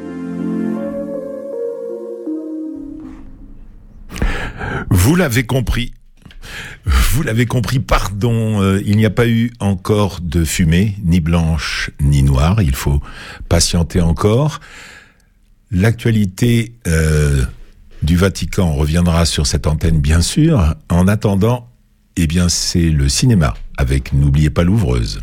Vous l'avez compris. Vous l'avez compris, pardon, euh, il n'y a pas eu encore de fumée, ni blanche, ni noire. Il faut patienter encore. L'actualité euh, du Vatican reviendra sur cette antenne, bien sûr. En attendant, eh bien, c'est le cinéma, avec N'oubliez pas l'ouvreuse.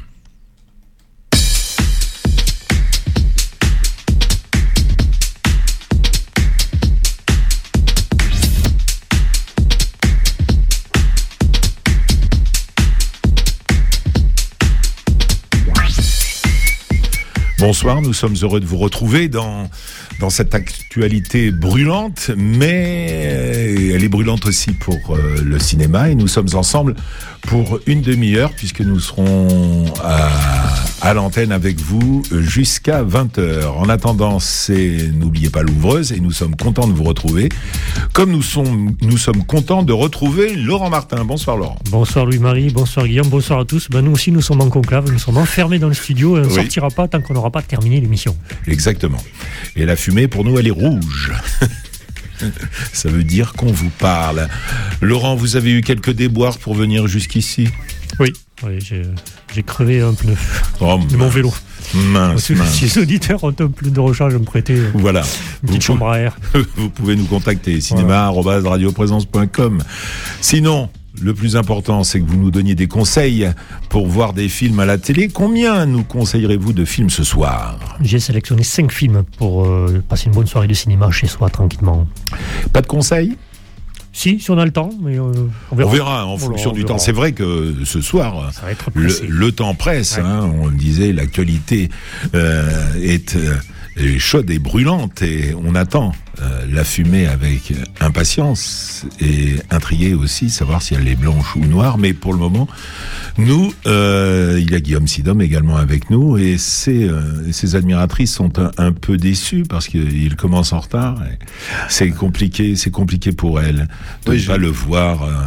Bonsoir, nous sommes heureux de vous retrouver dans, dans cette actualité brûlante, mais elle est brûlante aussi pour euh, le cinéma et nous sommes ensemble pour une demi-heure puisque nous serons à, à l'antenne avec vous jusqu'à vingt heures. En attendant, c'est N'oubliez pas l'ouvreuse et nous sommes contents de vous retrouver, comme nous sommes, nous sommes contents de retrouver Laurent Martin. Bonsoir Laurent. Bonsoir Louis-Marie, bonsoir Guillaume, bonsoir à tous. Ben, nous aussi nous sommes en conclave, nous sommes enfermés dans le studio et on ne oui. sortira pas tant qu'on n'aura pas terminé l'émission. Exactement. Et la fumée, pour nous, elle est rouge. Ça veut dire qu'on vous parle. Laurent, vous avez eu quelques déboires pour venir jusqu'ici ? Oui, oui j'ai, j'ai crevé un pneu oh, de mon vélo. Mince, mince. Si les auditeurs ont un pneu de recharge à me prêter, voilà. une petite vous chambre à air. Vous pouvez nous contacter, cinéma arobase radio présence point com. Sinon, le plus important, c'est que vous nous donniez des conseils pour voir des films à la télé. Combien nous conseillerez-vous de films ce soir ? J'ai sélectionné cinq films pour euh, passer une bonne soirée de cinéma chez soi, tranquillement. Pas de conseils ? Si, si on a le temps, mais euh, on verra. On verra en fonction du temps. C'est vrai que ce soir, le, le temps presse. Ouais. Hein, on le disait, l'actualité euh, est euh, chaude et brûlante et on attend euh, la fumée avec impatience et intrigué aussi, savoir si elle est blanche ou noire. Mais pour le moment, nous, euh, il y a Guillaume Sidom également avec nous et ses, euh, ses admiratrices sont un, un peu déçues parce qu'il commence en retard. Et c'est compliqué, c'est compliqué pour elles de ne oui, pas je... le voir. Euh,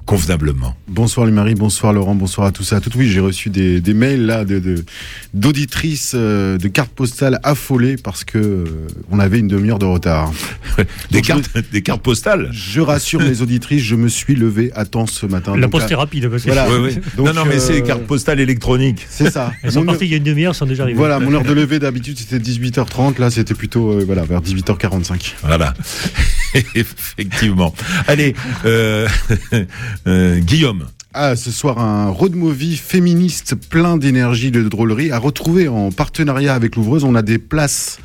convenablement. Bonsoir Louis-Marie, bonsoir Laurent, bonsoir à tous et à toutes. Oui, j'ai reçu des, des mails là de, de d'auditrices euh, de cartes postales affolées parce que euh, on avait une demi-heure de retard. des Donc, cartes, je, des cartes postales. Je rassure les auditrices, je me suis levé à temps ce matin. La poste est rapide. Parce que voilà. oui, oui. Donc, non, non, mais euh, c'est les cartes postales électroniques. C'est ça. Elles sont parties il y a une demi-heure, sont déjà arrivées. Voilà, mon heure de lever d'habitude c'était dix-huit heures trente, là c'était plutôt euh, voilà vers dix-huit heures quarante-cinq. Voilà. Effectivement. Allez, euh, euh, Guillaume. Ah, ce soir, un road movie féministe plein d'énergie, de drôlerie à retrouver en partenariat avec l'Ouvreuse. On a des places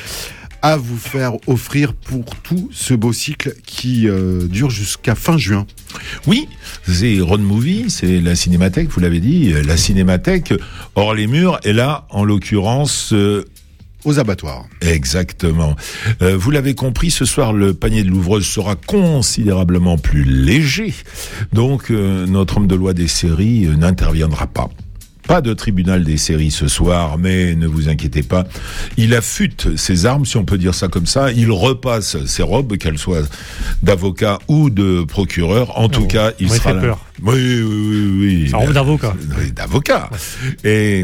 à vous faire offrir pour tout ce beau cycle qui euh, dure jusqu'à fin juin. Oui, c'est Road Movie, c'est la Cinémathèque, vous l'avez dit, la Cinémathèque hors les murs, et là, en l'occurrence... Euh, aux abattoirs. Exactement. Euh, vous l'avez compris, ce soir, le panier de l'Ouvreuse sera considérablement plus léger. Donc, euh, notre homme de loi des séries euh, n'interviendra pas. Pas de tribunal des séries ce soir, mais ne vous inquiétez pas. Il affûte ses armes, si on peut dire ça comme ça. Il repasse ses robes, qu'elles soient d'avocat ou de procureur. En oh, tout cas, il sera là. Peur. Oui, oui, oui, oui. Sa robe d'avocat. Oui, d'avocat. Et...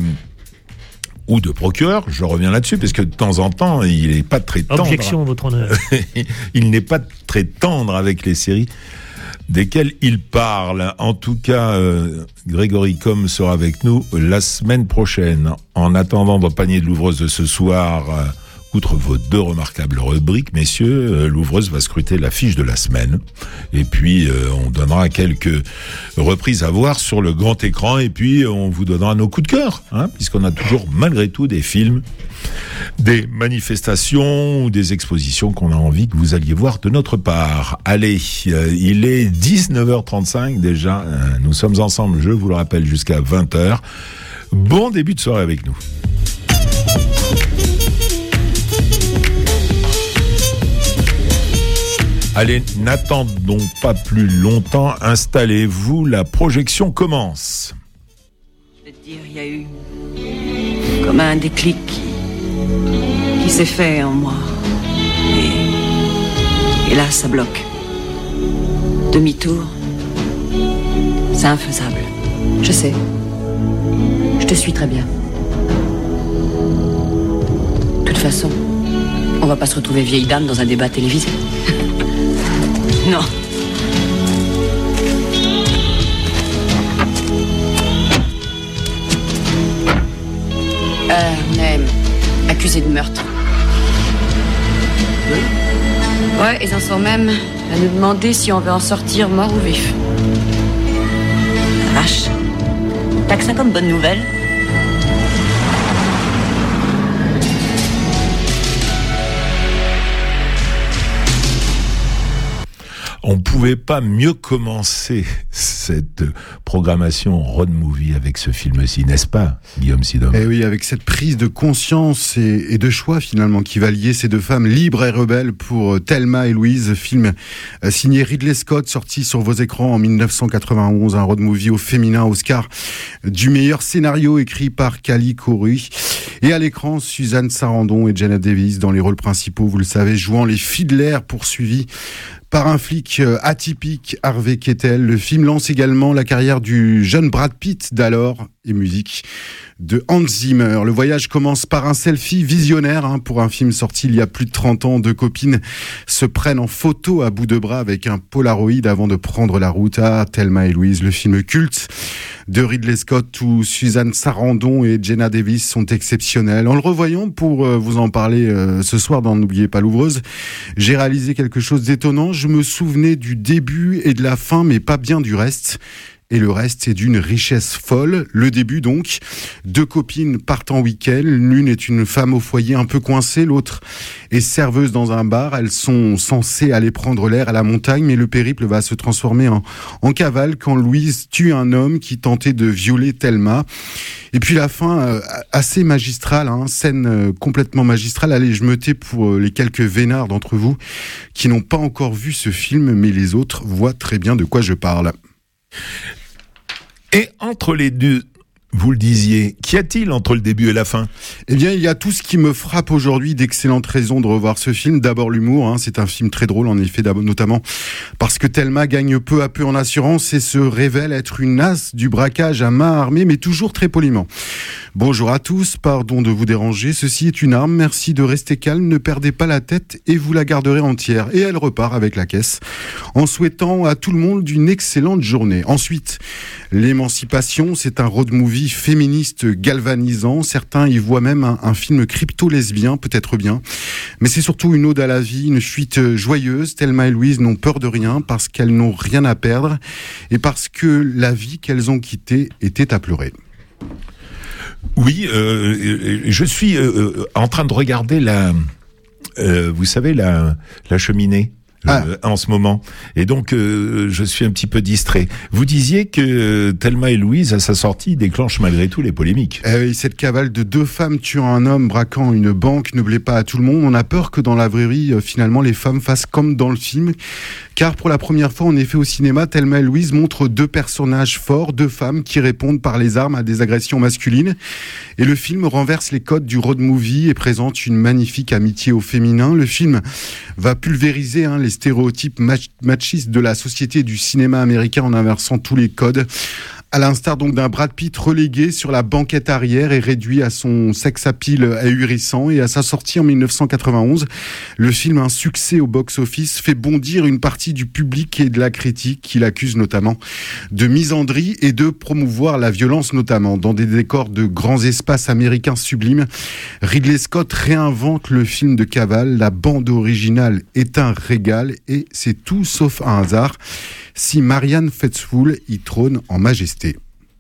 ou de procureur, je reviens là-dessus, parce que de temps en temps, il n'est pas très tendre. Objection, votre honneur. Il n'est pas très tendre avec les séries desquelles il parle. En tout cas, euh, Grégory Combes sera avec nous la semaine prochaine. En attendant votre panier de l'Ouvreuse de ce soir, euh, outre vos deux remarquables rubriques, messieurs, euh, l'Ouvreuse va scruter la fiche de la semaine. Et puis, euh, on donnera quelques reprises à voir sur le grand écran. Et puis, on vous donnera nos coups de cœur, hein, puisqu'on a toujours, malgré tout, des films, des manifestations ou des expositions qu'on a envie que vous alliez voir de notre part. Allez, euh, il est dix-neuf heures trente-cinq déjà. Euh, nous sommes ensemble, je vous le rappelle, jusqu'à vingt heures. Bon début de soirée avec nous. Allez, n'attendons pas plus longtemps, installez-vous, la projection commence. Je vais te dire, il y a eu comme un déclic qui, qui s'est fait en moi. Et, et là, ça bloque. Demi-tour, c'est infaisable. Je sais. Je te suis très bien. De toute façon, on va pas se retrouver vieille dame dans un débat télévisé. Non. Euh, on est accusé de meurtre. Oui. Ouais, ils en sont même à nous demander si on veut en sortir mort ou vif. La vache. T'as que ça comme bonne nouvelle? On pouvait pas mieux commencer cette programmation road movie avec ce film-ci, n'est-ce pas, Guillaume Sidom? Eh oui, avec cette prise de conscience et, et de choix finalement qui va lier ces deux femmes libres et rebelles pour Thelma et Louise, film signé Ridley Scott, sorti sur vos écrans en dix-neuf cent quatre-vingt-onze, un road movie au féminin, Oscar du meilleur scénario écrit par Callie Khouri. Et à l'écran, Suzanne Sarandon et Jenna Davis dans les rôles principaux, vous le savez, jouant les Fiddler poursuivis par un flic atypique, Harvey Keitel. Le film lance également la carrière du jeune Brad Pitt d'alors et musique de Hans Zimmer. Le voyage commence par un selfie visionnaire hein, pour un film sorti il y a plus de trente ans. Deux copines se prennent en photo à bout de bras avec un Polaroid avant de prendre la route à Thelma et Louise, le film culte de Ridley Scott où Suzanne Sarandon et Jenna Davis sont exceptionnelles. En le revoyant, pour euh, vous en parler euh, ce soir dans N'oubliez pas l'Ouvreuse, j'ai réalisé quelque chose d'étonnant. Je me souvenais du début et de la fin, mais pas bien du reste. Et le reste, c'est d'une richesse folle. Le début, donc, deux copines partent en week-end. L'une est une femme au foyer un peu coincée, l'autre est serveuse dans un bar. Elles sont censées aller prendre l'air à la montagne, mais le périple va se transformer en, en cavale quand Louise tue un homme qui tentait de violer Thelma. Et puis la fin, euh, assez magistrale, hein, scène euh, complètement magistrale. Allez, je me tais pour euh, les quelques vénards d'entre vous qui n'ont pas encore vu ce film, mais les autres voient très bien de quoi je parle. Et entre les deux, Vous le disiez, qu'y a-t-il entre le début et la fin ? Eh bien, il y a tout ce qui me frappe aujourd'hui, d'excellentes raisons de revoir ce film. D'abord l'humour, hein, c'est un film très drôle en effet, notamment parce que Thelma gagne peu à peu en assurance et se révèle être une as du braquage à main armée, mais toujours très poliment. Bonjour à tous, pardon de vous déranger, ceci est une arme, merci de rester calme, ne perdez pas la tête et vous la garderez entière. Et elle repart avec la caisse, en souhaitant à tout le monde une excellente journée. Ensuite, l'émancipation, c'est un road movie féministe galvanisant. Certains y voient même un, un film crypto-lesbien, peut-être bien. Mais c'est surtout une ode à la vie, une fuite joyeuse. Thelma et Louise n'ont peur de rien parce qu'elles n'ont rien à perdre et parce que la vie qu'elles ont quittée était à pleurer. Oui, euh, je suis euh, en train de regarder la, euh, vous savez, la, la cheminée. Ah. Euh, en ce moment. Et donc, euh, je suis un petit peu distrait. Vous disiez que euh, Thelma et Louise, à sa sortie, déclenche malgré tout les polémiques. Eh oui, cette cavale de deux femmes tuant un homme, braquant une banque, ne plaît pas à tout le monde. On a peur que dans la vraie vie, euh, finalement, les femmes fassent comme dans le film. Car pour la première fois, en effet, au cinéma, Thelma et Louise montrent deux personnages forts, deux femmes qui répondent par les armes à des agressions masculines. Et le film renverse les codes du road movie et présente une magnifique amitié au féminin. Le film va pulvériser hein, les stéréotypes machistes de la société et du cinéma américain en inversant tous les codes. À l'instar donc d'un Brad Pitt relégué sur la banquette arrière et réduit à son sex appeal ahurissant. Et à sa sortie en dix-neuf cent quatre-vingt-onze, le film, un succès au box-office, fait bondir une partie du public et de la critique qui l'accuse notamment de misandrie et de promouvoir la violence, notamment dans des décors de grands espaces américains sublimes. Ridley Scott réinvente le film de cavale. La bande originale est un régal et c'est tout sauf un hasard si Marianne Faithfull y trône en majesté.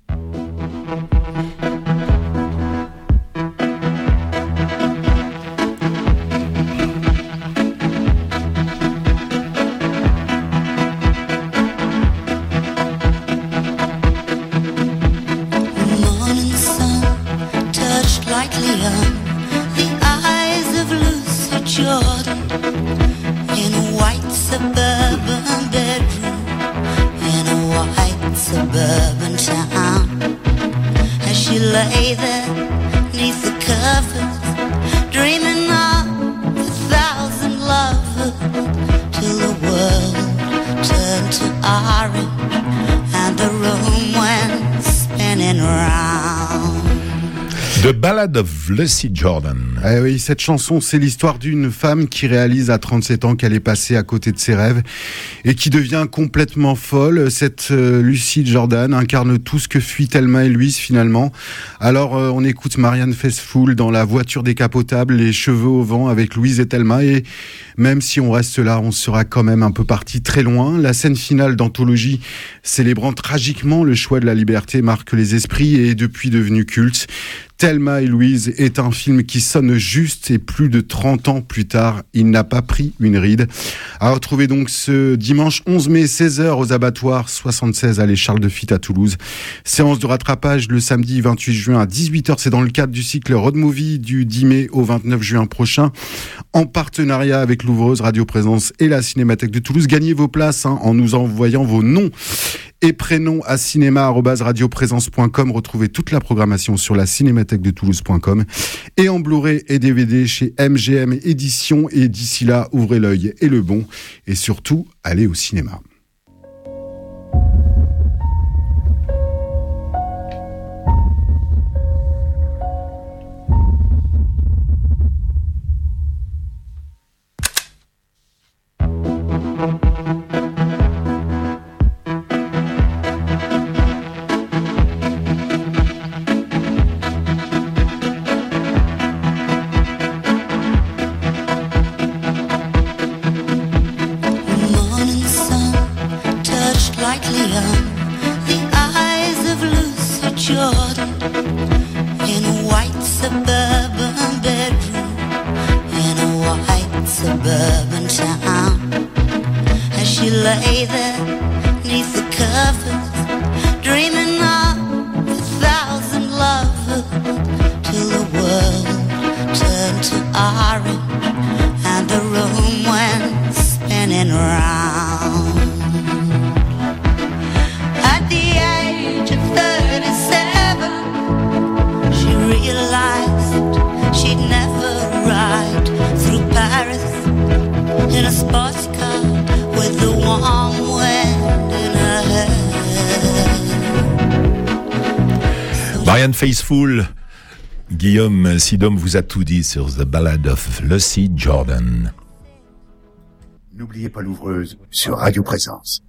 Suburban town, as she lay there neath the covers, dreaming of a thousand lovers, till the world turned to orange and the room went spinning round. The Ballad of Lucy Jordan. Eh oui, cette chanson, c'est l'histoire d'une femme qui réalise à trente-sept ans qu'elle est passée à côté de ses rêves et qui devient complètement folle. Cette euh, Lucy Jordan incarne tout ce que fuit Thelma et Louise finalement. Alors euh, on écoute Marianne Faithfull dans la voiture décapotable, les cheveux au vent avec Louise et Thelma, et même si on reste là, on sera quand même un peu parti très loin. La scène finale d'anthologie célébrant tragiquement le choix de la liberté marque les esprits et est depuis devenu culte. Thelma et Louise est un film qui sonne juste et plus de trente ans plus tard, il n'a pas pris une ride. À retrouver donc ce dimanche onze mai, seize heures aux abattoirs soixante-seize allée Charles de Fitte à Toulouse. Séance de rattrapage le samedi vingt-huit juin à dix-huit heures. C'est dans le cadre du cycle Road Movie du dix mai au vingt-neuf juin prochain, en partenariat avec l'ouvreuse Radio Présence et la Cinémathèque de Toulouse. Gagnez vos places hein, en nous envoyant vos noms et prénoms à cinéma arobase radioprésence point com. Retrouvez toute la programmation sur la cinémathèque de toulouse point com et en Blu-ray et D V D chez M G M Éditions. Et d'ici là, ouvrez l'œil et le bon et surtout, allez au cinéma. At the age of thirty-seven, Marianne Faithfull, Guillaume Sidom vous a tout dit sur The Ballad of Lucy Jordan. N'oubliez pas l'ouvreuse sur Radio Présence.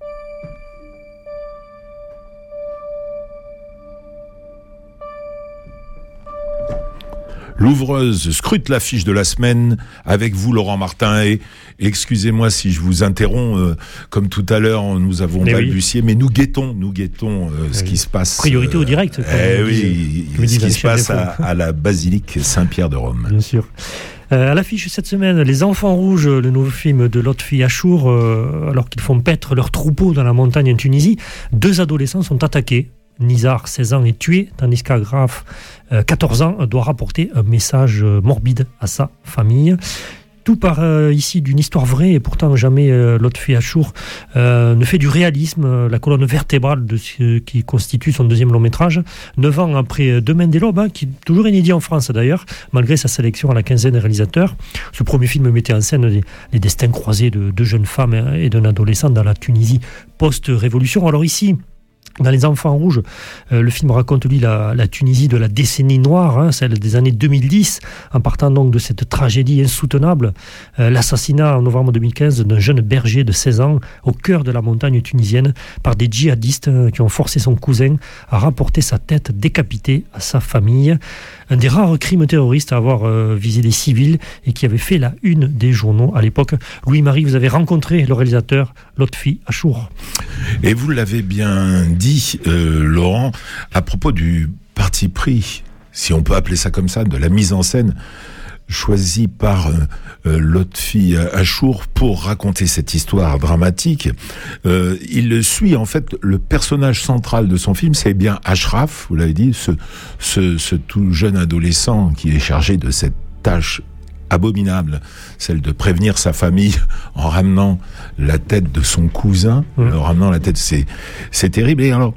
L'ouvreuse scrute l'affiche de la semaine avec vous, Laurent Martin. Et excusez-moi si je vous interromps, euh, comme tout à l'heure, nous avons mais balbutié, oui. mais nous guettons, nous guettons euh, ce oui. qui se passe. Priorité euh, au direct. Eh oui, ce qui se passe à, à la basilique Saint-Pierre de Rome. Bien sûr. Euh, à l'affiche cette semaine, Les Enfants Rouges, le nouveau film de Lotfi Achour, euh, alors qu'ils font paître leur troupeau dans la montagne en Tunisie, deux adolescents sont attaqués. Nizar, seize ans, est tué, tandis qu'Agraf, euh, quatorze ans, doit rapporter un message morbide à sa famille. Tout part euh, ici d'une histoire vraie, et pourtant jamais euh, Lotfi Achour euh, ne fait du réalisme euh, la colonne vertébrale de ce qui constitue son deuxième long métrage. Neuf ans après Demain des Lobes, hein, qui est toujours inédit en France d'ailleurs, malgré sa sélection à la quinzaine des réalisateurs. Ce premier film mettait en scène les, les destins croisés de deux jeunes femmes et d'un adolescent dans la Tunisie post-révolution. Alors ici, dans Les Enfants Rouges, euh, le film raconte lui la, la Tunisie de la décennie noire, hein, celle des années deux mille dix, en partant donc de cette tragédie insoutenable, euh, l'assassinat en novembre deux mille quinze d'un jeune berger de seize ans au cœur de la montagne tunisienne par des djihadistes euh, qui ont forcé son cousin à rapporter sa tête décapitée à sa famille. Un des rares crimes terroristes à avoir euh, visé des civils et qui avait fait la une des journaux à l'époque. Louis-Marie, vous avez rencontré le réalisateur Lotfi Achour. Et vous l'avez bien dit, euh, Laurent, à propos du parti pris, si on peut appeler ça comme ça, de la mise en scène choisie par euh, euh, Lotfi Achour pour raconter cette histoire dramatique. Euh, il suit en fait le personnage central de son film, c'est bien Ashraf, vous l'avez dit, ce, ce, ce tout jeune adolescent qui est chargé de cette tâche abominable, celle de prévenir sa famille en ramenant la tête de son cousin, mmh. en ramenant la tête, c'est c'est terrible. Et alors,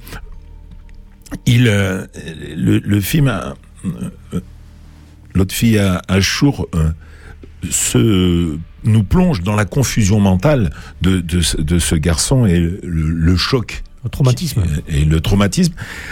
il euh, le, le film a, euh, Lotfi Achour euh, se nous plonge dans la confusion mentale de de, de ce garçon et le, le choc. Le traumatisme. Et, et le traumatisme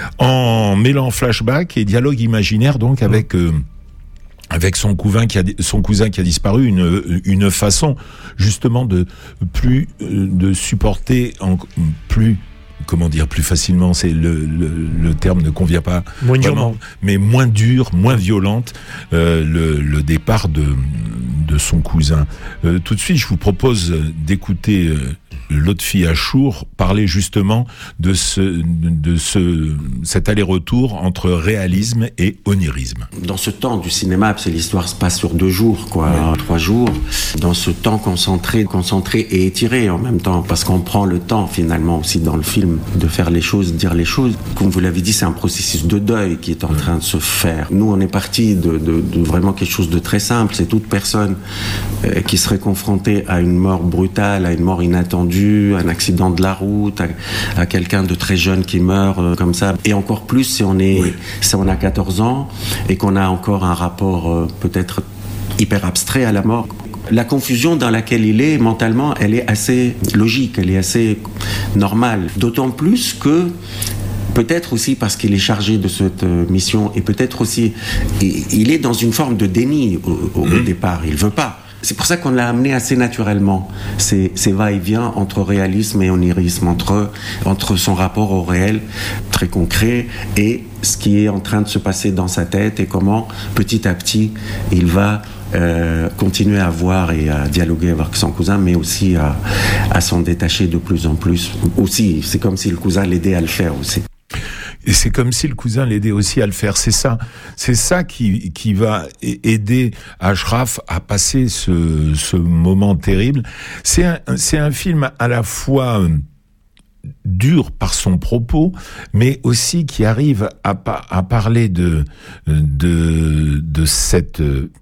en mêlant flashback et dialogue imaginaire donc mmh. avec euh, avec son cousin qui a son cousin qui a disparu, une une façon justement de plus de supporter en plus comment dire plus facilement, c'est le le, le terme ne convient pas moins durement, mais moins dur, moins violente euh, le le départ de de son cousin. Euh, tout de suite, je vous propose d'écouter euh, Lotfi Achour parler justement de ce de ce cet aller-retour entre réalisme et onirisme. Dans ce temps du cinéma, c'est l'histoire se passe sur deux jours, quoi, ouais. trois jours. Dans ce temps concentré, concentré et étiré en même temps, parce qu'on prend le temps finalement aussi dans le film de faire les choses, dire les choses. Comme vous l'avez dit, c'est un processus de deuil qui est en ouais. train de se faire. Nous, on est parti de, de, de vraiment quelque chose de très simple. C'est toute personne euh, qui serait confrontée à une mort brutale, à une mort inattendue, à un accident de la route, à, à quelqu'un de très jeune qui meurt euh, comme ça. Et encore plus si on est, oui. si on a quatorze ans et qu'on a encore un rapport euh, peut-être hyper abstrait à la mort. La confusion dans laquelle il est mentalement, elle est assez logique, elle est assez normale. D'autant plus que peut-être aussi parce qu'il est chargé de cette mission et peut-être aussi il est dans une forme de déni au, au mmh. départ. Il veut pas. C'est pour ça qu'on l'a amené assez naturellement. C'est, c'est va-et-vient entre réalisme et onirisme, entre, entre son rapport au réel très concret et ce qui est en train de se passer dans sa tête et comment petit à petit il va euh, continuer à voir et à dialoguer avec son cousin, mais aussi à, à s'en détacher de plus en plus. Aussi, c'est comme si le cousin l'aidait à le faire aussi. Et c'est comme si le cousin l'aidait aussi à le faire. C'est ça, c'est ça qui qui va aider Ashraf à passer ce ce moment terrible. C'est un c'est un film à la fois dur par son propos, mais aussi qui arrive à à parler de de de cette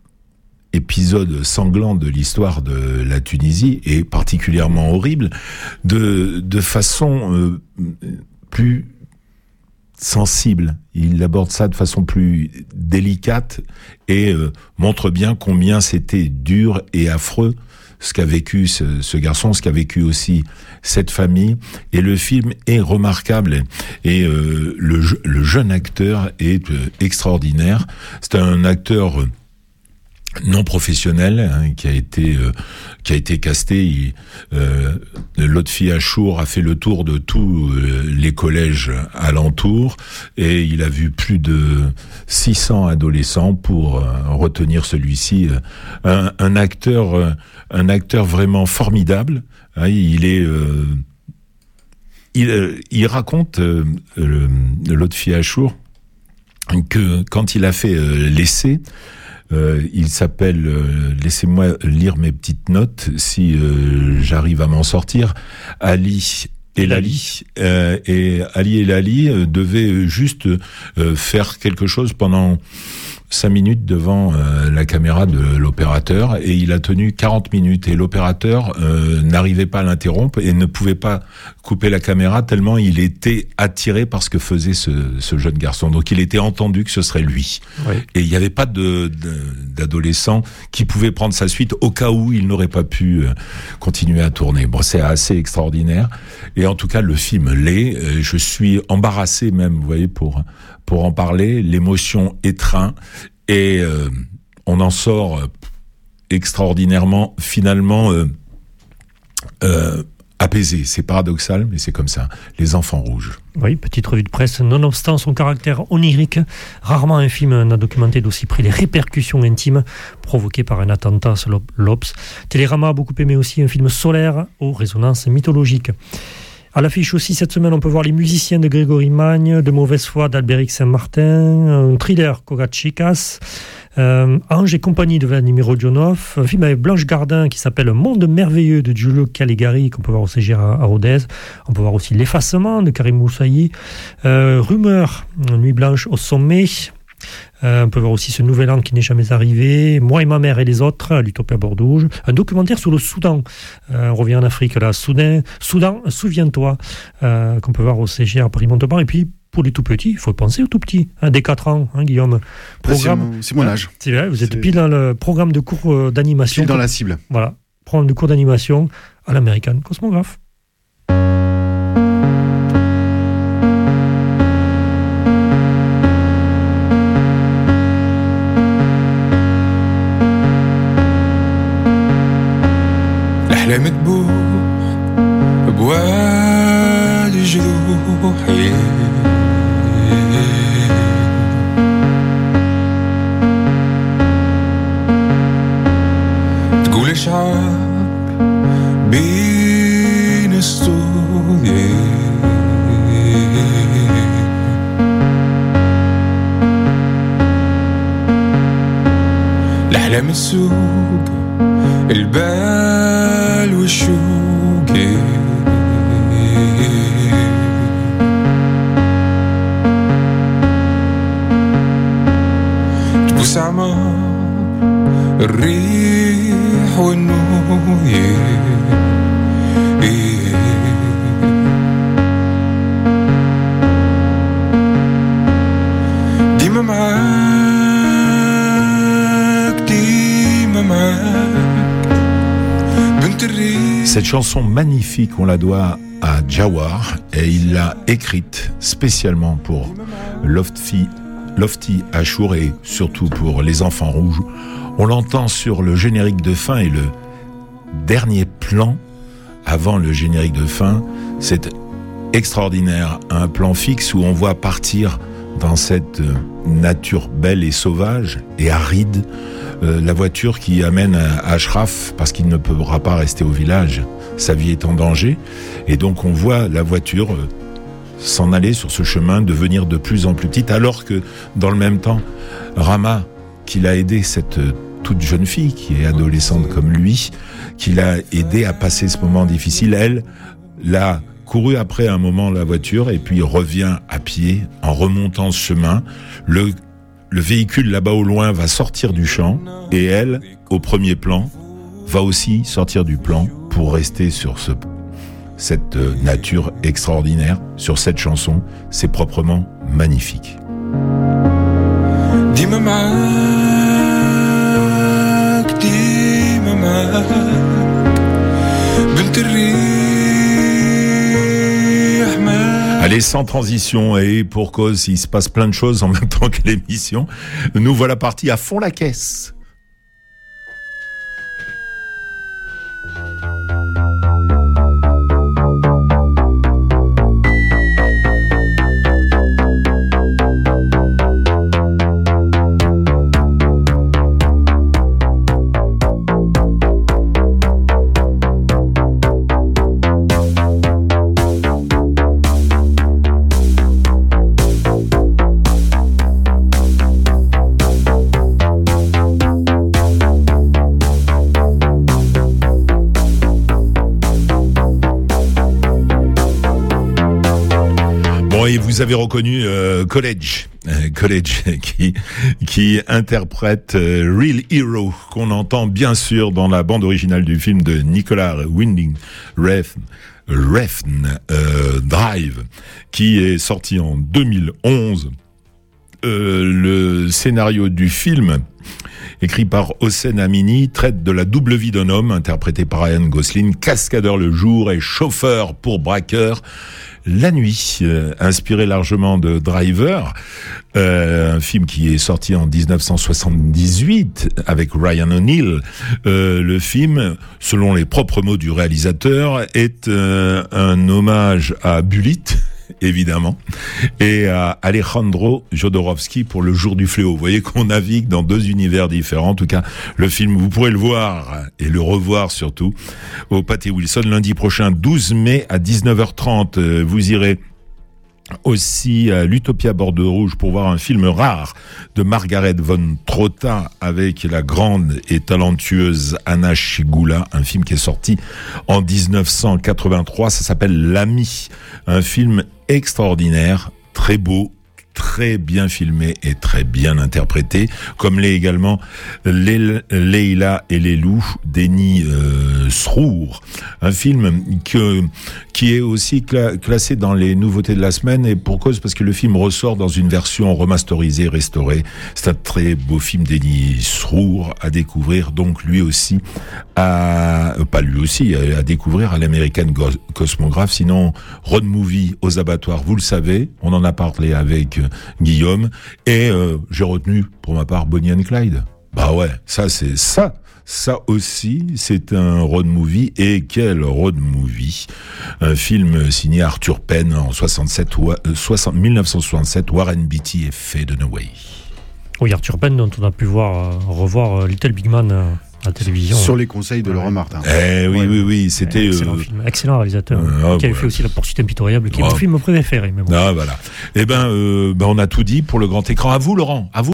épisode sanglant de l'histoire de la Tunisie et particulièrement horrible de de façon euh, plus sensible. Il aborde ça de façon plus délicate et euh, montre bien combien c'était dur et affreux ce qu'a vécu ce, ce garçon, ce qu'a vécu aussi cette famille. Et le film est remarquable. Et euh, le, le jeune acteur est euh, extraordinaire. C'est un acteur euh, non professionnel hein, qui a été euh, qui a été casté. Il, euh, Lotfi Achour a fait le tour de tous euh, les collèges alentours et il a vu plus de six cents adolescents pour euh, retenir celui-ci. Un, un acteur euh, un acteur vraiment formidable. Hein, il est euh, il, euh, il raconte euh, le, Lotfi Achour que quand il a fait euh, l'essai. Euh, il s'appelle euh, laissez-moi lire mes petites notes si euh, j'arrive à m'en sortir. Ali et Lali euh, et Ali et Lali euh, devaient juste euh, faire quelque chose pendant cinq minutes devant euh, la caméra de l'opérateur et il a tenu quarante minutes et l'opérateur euh, n'arrivait pas à l'interrompre et ne pouvait pas couper la caméra tellement il était attiré par ce que faisait ce, ce jeune garçon. Donc il était entendu que ce serait lui. Oui. Et il n'y avait pas de, de, d'adolescent qui pouvait prendre sa suite au cas où il n'aurait pas pu euh, continuer à tourner. Bon, c'est assez extraordinaire. Et en tout cas, le film l'est. Euh, je suis embarrassé même, vous voyez, pour pour en parler. L'émotion étreint et euh, on en sort euh, extraordinairement, finalement euh, euh, apaisé. C'est paradoxal, mais c'est comme ça. Les enfants rouges. Oui, petite revue de presse. Nonobstant son caractère onirique, rarement un film n'a documenté d'aussi près les répercussions intimes provoquées par un attentat sur l'Obs. Télérama a beaucoup aimé aussi un film solaire aux résonances mythologiques. À l'affiche aussi, cette semaine, on peut voir Les Musiciens de Grégory Magne, De Mauvaise Foi d'Albéric Saint-Martin, un thriller Kogatchikas, euh, Ange et compagnie de Vladimir Rodionov, un film avec Blanche Gardin qui s'appelle Monde merveilleux de Giulio Caligari, qu'on peut voir au C G à, à Rodez. On peut voir aussi L'Effacement de Karim Moussaï, euh, Rumeur, Nuit blanche au sommet. Euh, on peut voir aussi Ce nouvel an qui n'est jamais arrivé, Moi et ma mère et les autres, à l'Utopia Bordouge, un documentaire sur le Soudan. Euh, on revient en Afrique là, Soudan, Soudan, souviens-toi, euh, qu'on peut voir au C G à Paris-Montauban. Et puis pour les tout petits, il faut penser aux tout petits, hein, dès quatre ans, hein, Guillaume. Programme, c'est, mon, c'est mon âge. C'est vrai, vous êtes c'est... pile dans le programme de cours d'animation. Pile dans la cible. Voilà, programme de cours d'animation à l'American Cosmographe. الأحلام تبوح بوادي جروحي تقول إشعار بين السود الأحلام السوق البال والشوق تبوس عمار الريح والنور ديما معاك ديما معاك. Cette chanson magnifique, on la doit à Jawar et il l'a écrite spécialement pour Lotfi, Lotfi Achour et surtout pour Les Enfants Rouges. On l'entend sur le générique de fin et le dernier plan avant le générique de fin. C'est extraordinaire, un plan fixe où on voit partir dans cette nature belle et sauvage et aride Euh, la voiture qui amène Ashraf parce qu'il ne pourra pas rester au village. Sa vie est en danger. Et donc on voit la voiture euh, s'en aller sur ce chemin, devenir de plus en plus petite, alors que dans le même temps, Rama, qui l'a aidé, cette euh, toute jeune fille qui est adolescente comme lui, qui l'a aidé à passer ce moment difficile, elle l'a couru après un moment la voiture et puis revient à pied en remontant ce chemin. Le Le véhicule là-bas au loin va sortir du champ et elle, au premier plan, va aussi sortir du plan pour rester sur ce, cette nature extraordinaire, sur cette chanson. C'est proprement magnifique. Dis-moi, dis-moi, قلت الريح ما. Allez, sans transition, et pour cause, il se passe plein de choses en même temps que l'émission. Nous voilà partis à fond la caisse. Et vous avez reconnu euh, College, euh, College qui qui interprète euh, Real Hero, qu'on entend bien sûr dans la bande originale du film de Nicolas Winding Refn, Refn euh, Drive, qui est sorti en deux mille onze. Euh, le scénario du film, écrit par Hossein Amini, traite de la double vie d'un homme, interprété par Ryan Gosling, cascadeur le jour et chauffeur pour braqueur la nuit, euh, inspiré largement de Driver, euh, un film qui est sorti en dix-neuf cent soixante-dix-huit avec Ryan O'Neal. Euh, le film, selon les propres mots du réalisateur, est euh, un hommage à Bullitt, évidemment, et à Alejandro Jodorowsky pour Le Jour du Fléau. Vous voyez qu'on navigue dans deux univers différents. En tout cas, le film, vous pourrez le voir et le revoir surtout au Pâté Wilson lundi prochain, douze mai à dix-neuf heures trente. Vous irez aussi à l'Utopia Bordeaux Rouge pour voir un film rare de Margaret von Trotta avec la grande et talentueuse Anna Schygulla, un film qui est sorti en dix-neuf cent quatre-vingt-trois, ça s'appelle L'Ami, un film extraordinaire, très beau, très bien filmé et très bien interprété, comme l'est également Leila et les loups d'Eni euh, Srour, un film que, qui est aussi cla- classé dans les nouveautés de la semaine, et pour cause parce que le film ressort dans une version remasterisée, restaurée. C'est un très beau film d'Eni Srour à découvrir, donc lui aussi, à, euh, pas lui aussi, à, à découvrir à l'American Go- Cosmograph. Sinon, road movie aux abattoirs, vous le savez, on en a parlé avec Guillaume, et euh, j'ai retenu pour ma part Bonnie and Clyde. Bah ouais, ça c'est ça, ça aussi c'est un road movie, et quel road movie! Un film signé Arthur Penn en soixante-sept, soixante, dix-neuf cent soixante-sept, Warren Beatty et Faye Dunaway. Oui, Arthur Penn dont on a pu voir revoir Little Big Man à la télévision. Sur les conseils de ouais. Laurent Martin. Eh oui, ouais. oui, oui, c'était... Excellent, euh... film. Excellent réalisateur, euh, qui a ouais. fait aussi La Poursuite impitoyable, qui est oh. mon film préféré. Même. Ah, voilà. Eh ben, euh, ben, on a tout dit pour le grand écran. À vous, Laurent. À vous.